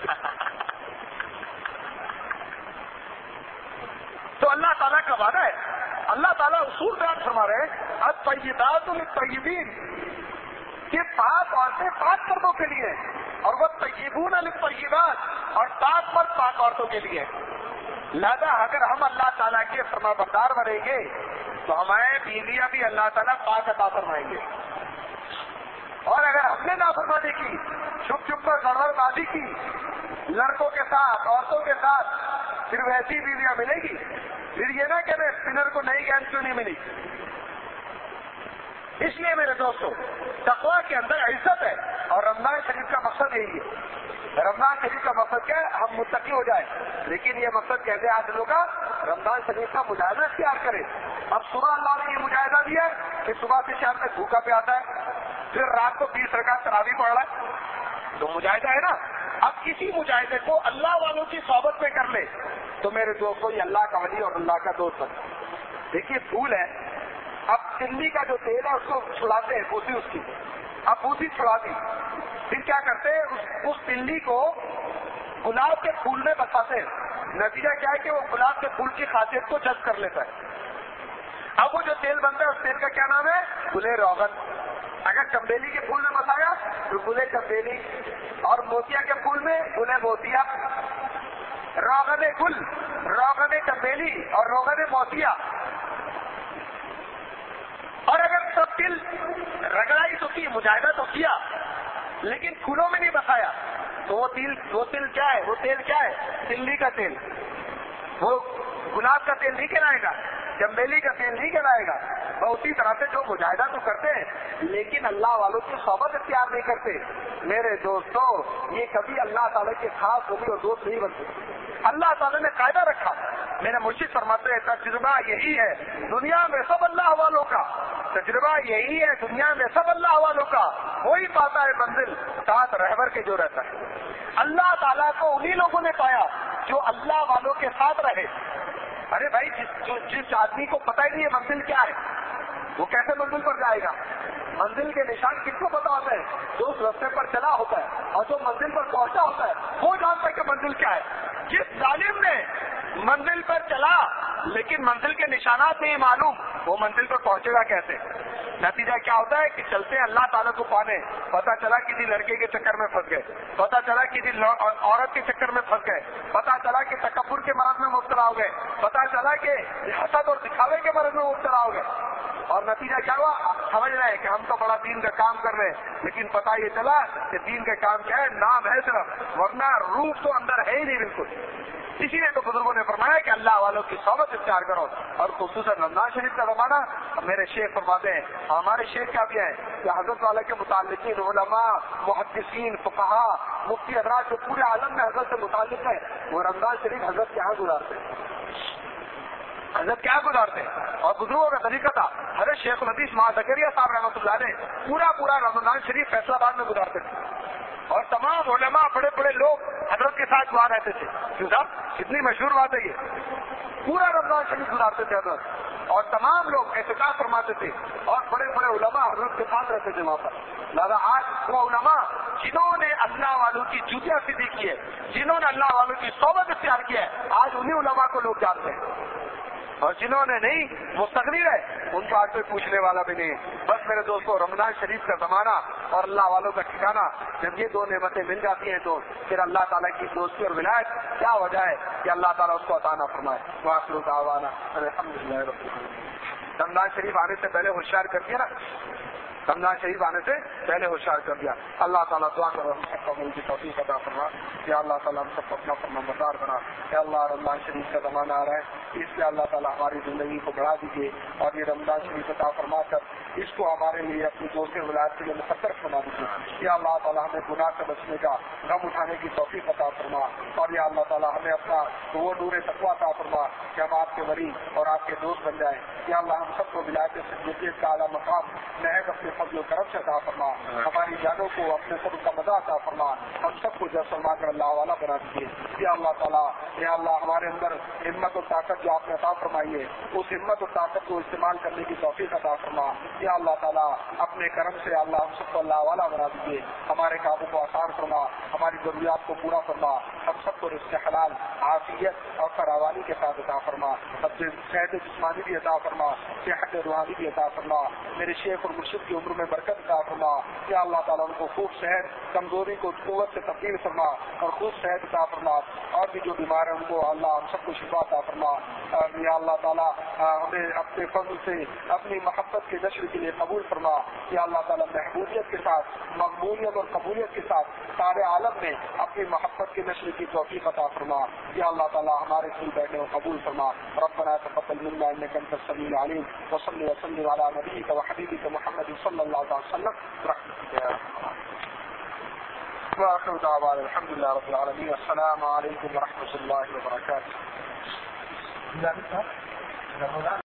تو اللہ تعالیٰ کا وعدہ ہے, اللہ تعالیٰ اصول بیان فرما رہے ہیں الطیبات للطیبین, کہ پاک عورتیں پاک مردوں کے لیے, اور وہ طیبون للطیبات, اور پاک مرد پاک عورتوں کے لیے. لہذا اگر ہم اللہ تعالیٰ کے فرما بردار بنیں گے تو ہمارے بیویاں بھی اللہ تعالیٰ پاک عطا فرمائیں گے. اور اگر ہم نے نافرمانی کی, چھپ چھپ کر گڑبڑ بازی کی لڑکوں کے ساتھ, عورتوں کے ساتھ, پھر ویسی بیویاں ملے گی. پھر یہ نہ کہ اسپنر کو نئی گیند کیوں نہیں ملی. اس لیے میرے دوستوں تقویٰ کے اندر عزت ہے, اور رمضان شریف کا مقصد یہی ہے. رمضان شریف کا مقصد کیا ہے؟ ہم متقی ہو جائیں. لیکن یہ مقصد کیسے حاصل ہوگا؟ رمضان شریف کا مجاہدہ اختیار کرے. اب صبح اللہ نے یہ مجاہدہ دیا ہے کہ صبح سے شام تک بھوکا پہ آتا ہے, پھر رات کو بیس رکعت تراویح پڑھ رہا ہے, تو مجاہدہ ہے نا. اب کسی مجاہدے کو اللہ والوں کی صحبت میں کر لے تو میرے دوستوں یہ اللہ کا ولی اور اللہ کا دوست بن. دیکھیے پھول ہے, اب تلی کا جو تیل ہے اس کو چھڑاتے ہیں, بوسی اس کی, اب بوسی چھڑا دی, پھر کیا کرتے ہیں اس, اس تلی کو گلاب کے پھول میں بساتے ہیں. نتیجہ کیا ہے کہ وہ گلاب کے پھول کی خاصیت کو جذب کر لیتا ہے. اب وہ جو تیل بنتا ہے اس تیل کا کیا نام ہے؟ گلے روغن. اگر چمبیلی کے پھول میں بسایا تو گلے چمبیلی, اور موتیا کے پھول میں گلے موتیا. روغن گل, روغن چمبیلی اور روغن موتیا. اور اگر سب دل رگڑائی تو کی، مجاہدہ تو کیا، لیکن پھولوں میں نہیں بسایا تو وہ تیل وہ تیل کیا ہے؟ وہ تیل کیا ہے؟ تلی کا تیل، وہ گلاب کا تیل نہیں کہلائے گا، چمیلی کا تیل نہیں کہلائے گا۔ وہ اسی طرح سے جو مجاہدہ تو کرتے ہیں لیکن اللہ والوں کی صحبت اختیار نہیں کرتے، میرے دوستوں یہ کبھی اللہ تعالیٰ کے خاص ہوگی اور دوست نہیں بنتے۔ اللہ تعالیٰ نے قاعدہ رکھا، میرے مرشد فرماتے ہیں تجربہ یہی ہے دنیا میں سب اللہ والوں کا، تجربہ یہی ہے دنیا میں سب اللہ والوں کا، وہی پاتا ہے منزل ساتھ رہبر کے جو رہتا ہے۔ اللہ تعالیٰ کو انہی لوگوں نے پایا جو اللہ والوں کے ساتھ رہے۔ ارے بھائی جس جو جس آدمی کو پتہ ہی نہیں ہے منزل کیا ہے وہ کیسے منزل پر جائے گا؟ منزل کے نشان کس کو پتا ہوتا ہے؟ جو اس رستے پر چلا ہوتا ہے اور جو منزل پر پہنچا ہوتا ہے وہ جانتا ہے کہ منزل کیا ہے۔ جس ظالم نے منزل پر چلا لیکن منزل کے نشانات نہیں معلوم، وہ منزل پر پہنچے گا کیسے؟ نتیجہ کیا ہوتا ہے کہ چلتے ہیں اللہ تعالیٰ کو پانے، پتا چلا کسی لڑکے کے چکر میں پھنس گئے، پتا چلا کسی عورت کے چکر میں پھنس گئے، پتا چلا کہ تکبر کے مرض میں مبتلا ہو گئے، پتا چلا کہ حسد اور دکھاوے کے مرض میں مبتلا ہو گئے، اور نتیجہ کیا ہوا؟ سمجھ رہے ہیں کہ ہم تو بڑا دین کا کام کر رہے ہیں، لیکن پتا یہ چلا کہ دین کا کام کیا ہے؟ نام ہے صرف، ورنہ روح تو اندر ہے ہی نہیں بالکل۔ اسی لیے تو بزرگوں نے فرمایا کہ اللہ والوں کی صحبت اختیار کرو، اور خصوصاً رمضان شریف کا زمانہ میرے شیخ فرماتے ہیں، ہمارے شیخ کیا بھی ہے کہ حضرت والا کے متعلقین علماء، محدثین، فقہا، مفتی حضرات جو پورے عالم میں حضرت سے متعلق ہے وہ رمضان شریف حضرت کے یہاں گزارتے ہیں، حضرت کیا گزارتے ہیں۔ اور بزرگوں کا طریقہ تھا، حضرت شیخ الحدیث ماں زکریا صاحب رحمۃ اللہ علیہ پورا پورا رمضان شریف فیصلہ آباد میں گزارتے تھے، اور تمام علماء بڑے بڑے لوگ حضرت کے ساتھ وہاں رہتے تھے۔ کیوں صاحب کتنی مشہور بات ہے یہ، پورا رمضان شریف گزارتے تھے حضرت، اور تمام لوگ احتجاج فرماتے تھے، اور بڑے بڑے علماء حضرت کے ساتھ رہتے تھے وہاں پر۔ لہٰذا آج وہ علماء جنہوں نے اللہ والوں کی جوتیاں سیدھی کی ہے، جنہوں نے اللہ والوں کی صحبت اختیار کی ہے، آج انہی علماء کو لوگ جانتے ہیں، اور جنہوں نے نہیں مستغنی ہے ان کو آج کوئی پوچھنے والا بھی نہیں۔ بس میرے دوستوں رمضان شریف کا زمانہ اور اللہ والوں کا ٹھکانہ جب یہ دو نعمتیں مل جاتی ہیں تو پھر اللہ تعالیٰ کی دوستی اور ولایت کیا وجہ ہے کہ اللہ تعالیٰ اس کو عطا نہ فرمائے۔ وآخر دعوانا الحمدللہ رب العالمین۔ رمضان شریف آنے سے پہلے ہوشیار کر دیا نا، رمضان شریف آنے سے پہلے ہوشیار کر دیا۔ اللہ تعالیٰ دعا کرو ہم سب کو عمل کی توفیق عطا فرما، یا اللہ تعالیٰ ہم سب کو اپنا فرما بردار بنا۔ یا اللہ رمضان شریف کا زمانہ آ رہا ہے، اس لیے اللہ تعالیٰ ہماری زندگی کو بڑھا دیجیے، اور یہ رمضان شریف عطا فرما کر اس کو ہمارے لیے اپنی دوست ولایت کے لیے مقدر فرما دیجیے۔ یا اللہ تعالیٰ ہمیں گناہ سے بچنے کا غم اٹھانے کی توفیق عطا فرما، اور یا اللہ تعالیٰ ہمیں اپنا وہ نور تقویٰ عطا فرما کہ ہم آپ کے ولی اور آپ کے دوست بن جائیں۔ یا اللہ ہم سب کو ولایت صدیقیت کا اعلیٰ مقام محض اپنے فضل و کرم سے عطا فرما، ہماری جانوں کو اپنے صبر کا مزہ عطا فرما، ہم سب کو جس فرما کر اللہ والا بنا دیجیے۔ یا اللہ تعالیٰ یا اللہ ہمارے اندر ہمت و طاقت جو آپ نے عطا فرمائی ہے اس ہمت و طاقت کو استعمال کرنے کی توفیق عطا فرما۔ یا اللہ تعالیٰ اپنے کرم سے اللہ ہم سب کو اللہ والا بنا دیجیے، ہمارے کاموں کو آسان فرما، ہماری ضروریات کو پورا فرما، ہم سب کو رزق حلال، عافیت اور فراوانی کے ساتھ عطا فرما، اپنے صحت جسمانی بھی عطا فرما، صحت روحانی بھی عطا فرما، میرے شیخ اور مرشد کی عمر میں برکت عطا فرما۔ یا اللہ تعالیٰ ان کو خوب صحت، کمزوری کو قوت سے تبدیل فرما اور خوب صحت عطا فرما، اور بھی جو بیمار ہیں ان کو اللہ ہم سب کو شفا عطا فرما۔ یا اللہ تعالیٰ ہمیں اپنے فضل سے اپنی محبت کے نشر کے لیے قبول فرما۔ یا اللہ تعالیٰ محبوبیت کے ساتھ، مقبولیت اور قبولیت کے ساتھ سارے عالم میں اپنی محبت کے نشر کی توفیق عطا فرما۔ یا اللہ تعالیٰ ہمارے دل بیٹھے کو قبول فرما۔ ربنا تقبل منا انك انت السميع العليم وصل وسلم على نبيك وحبيبك محمد صلى الله عليه وسلم برحمتك يا ارحم واخر دعوانا الحمد لله رب العالمين السلام عليكم ورحمة الله وبركاته۔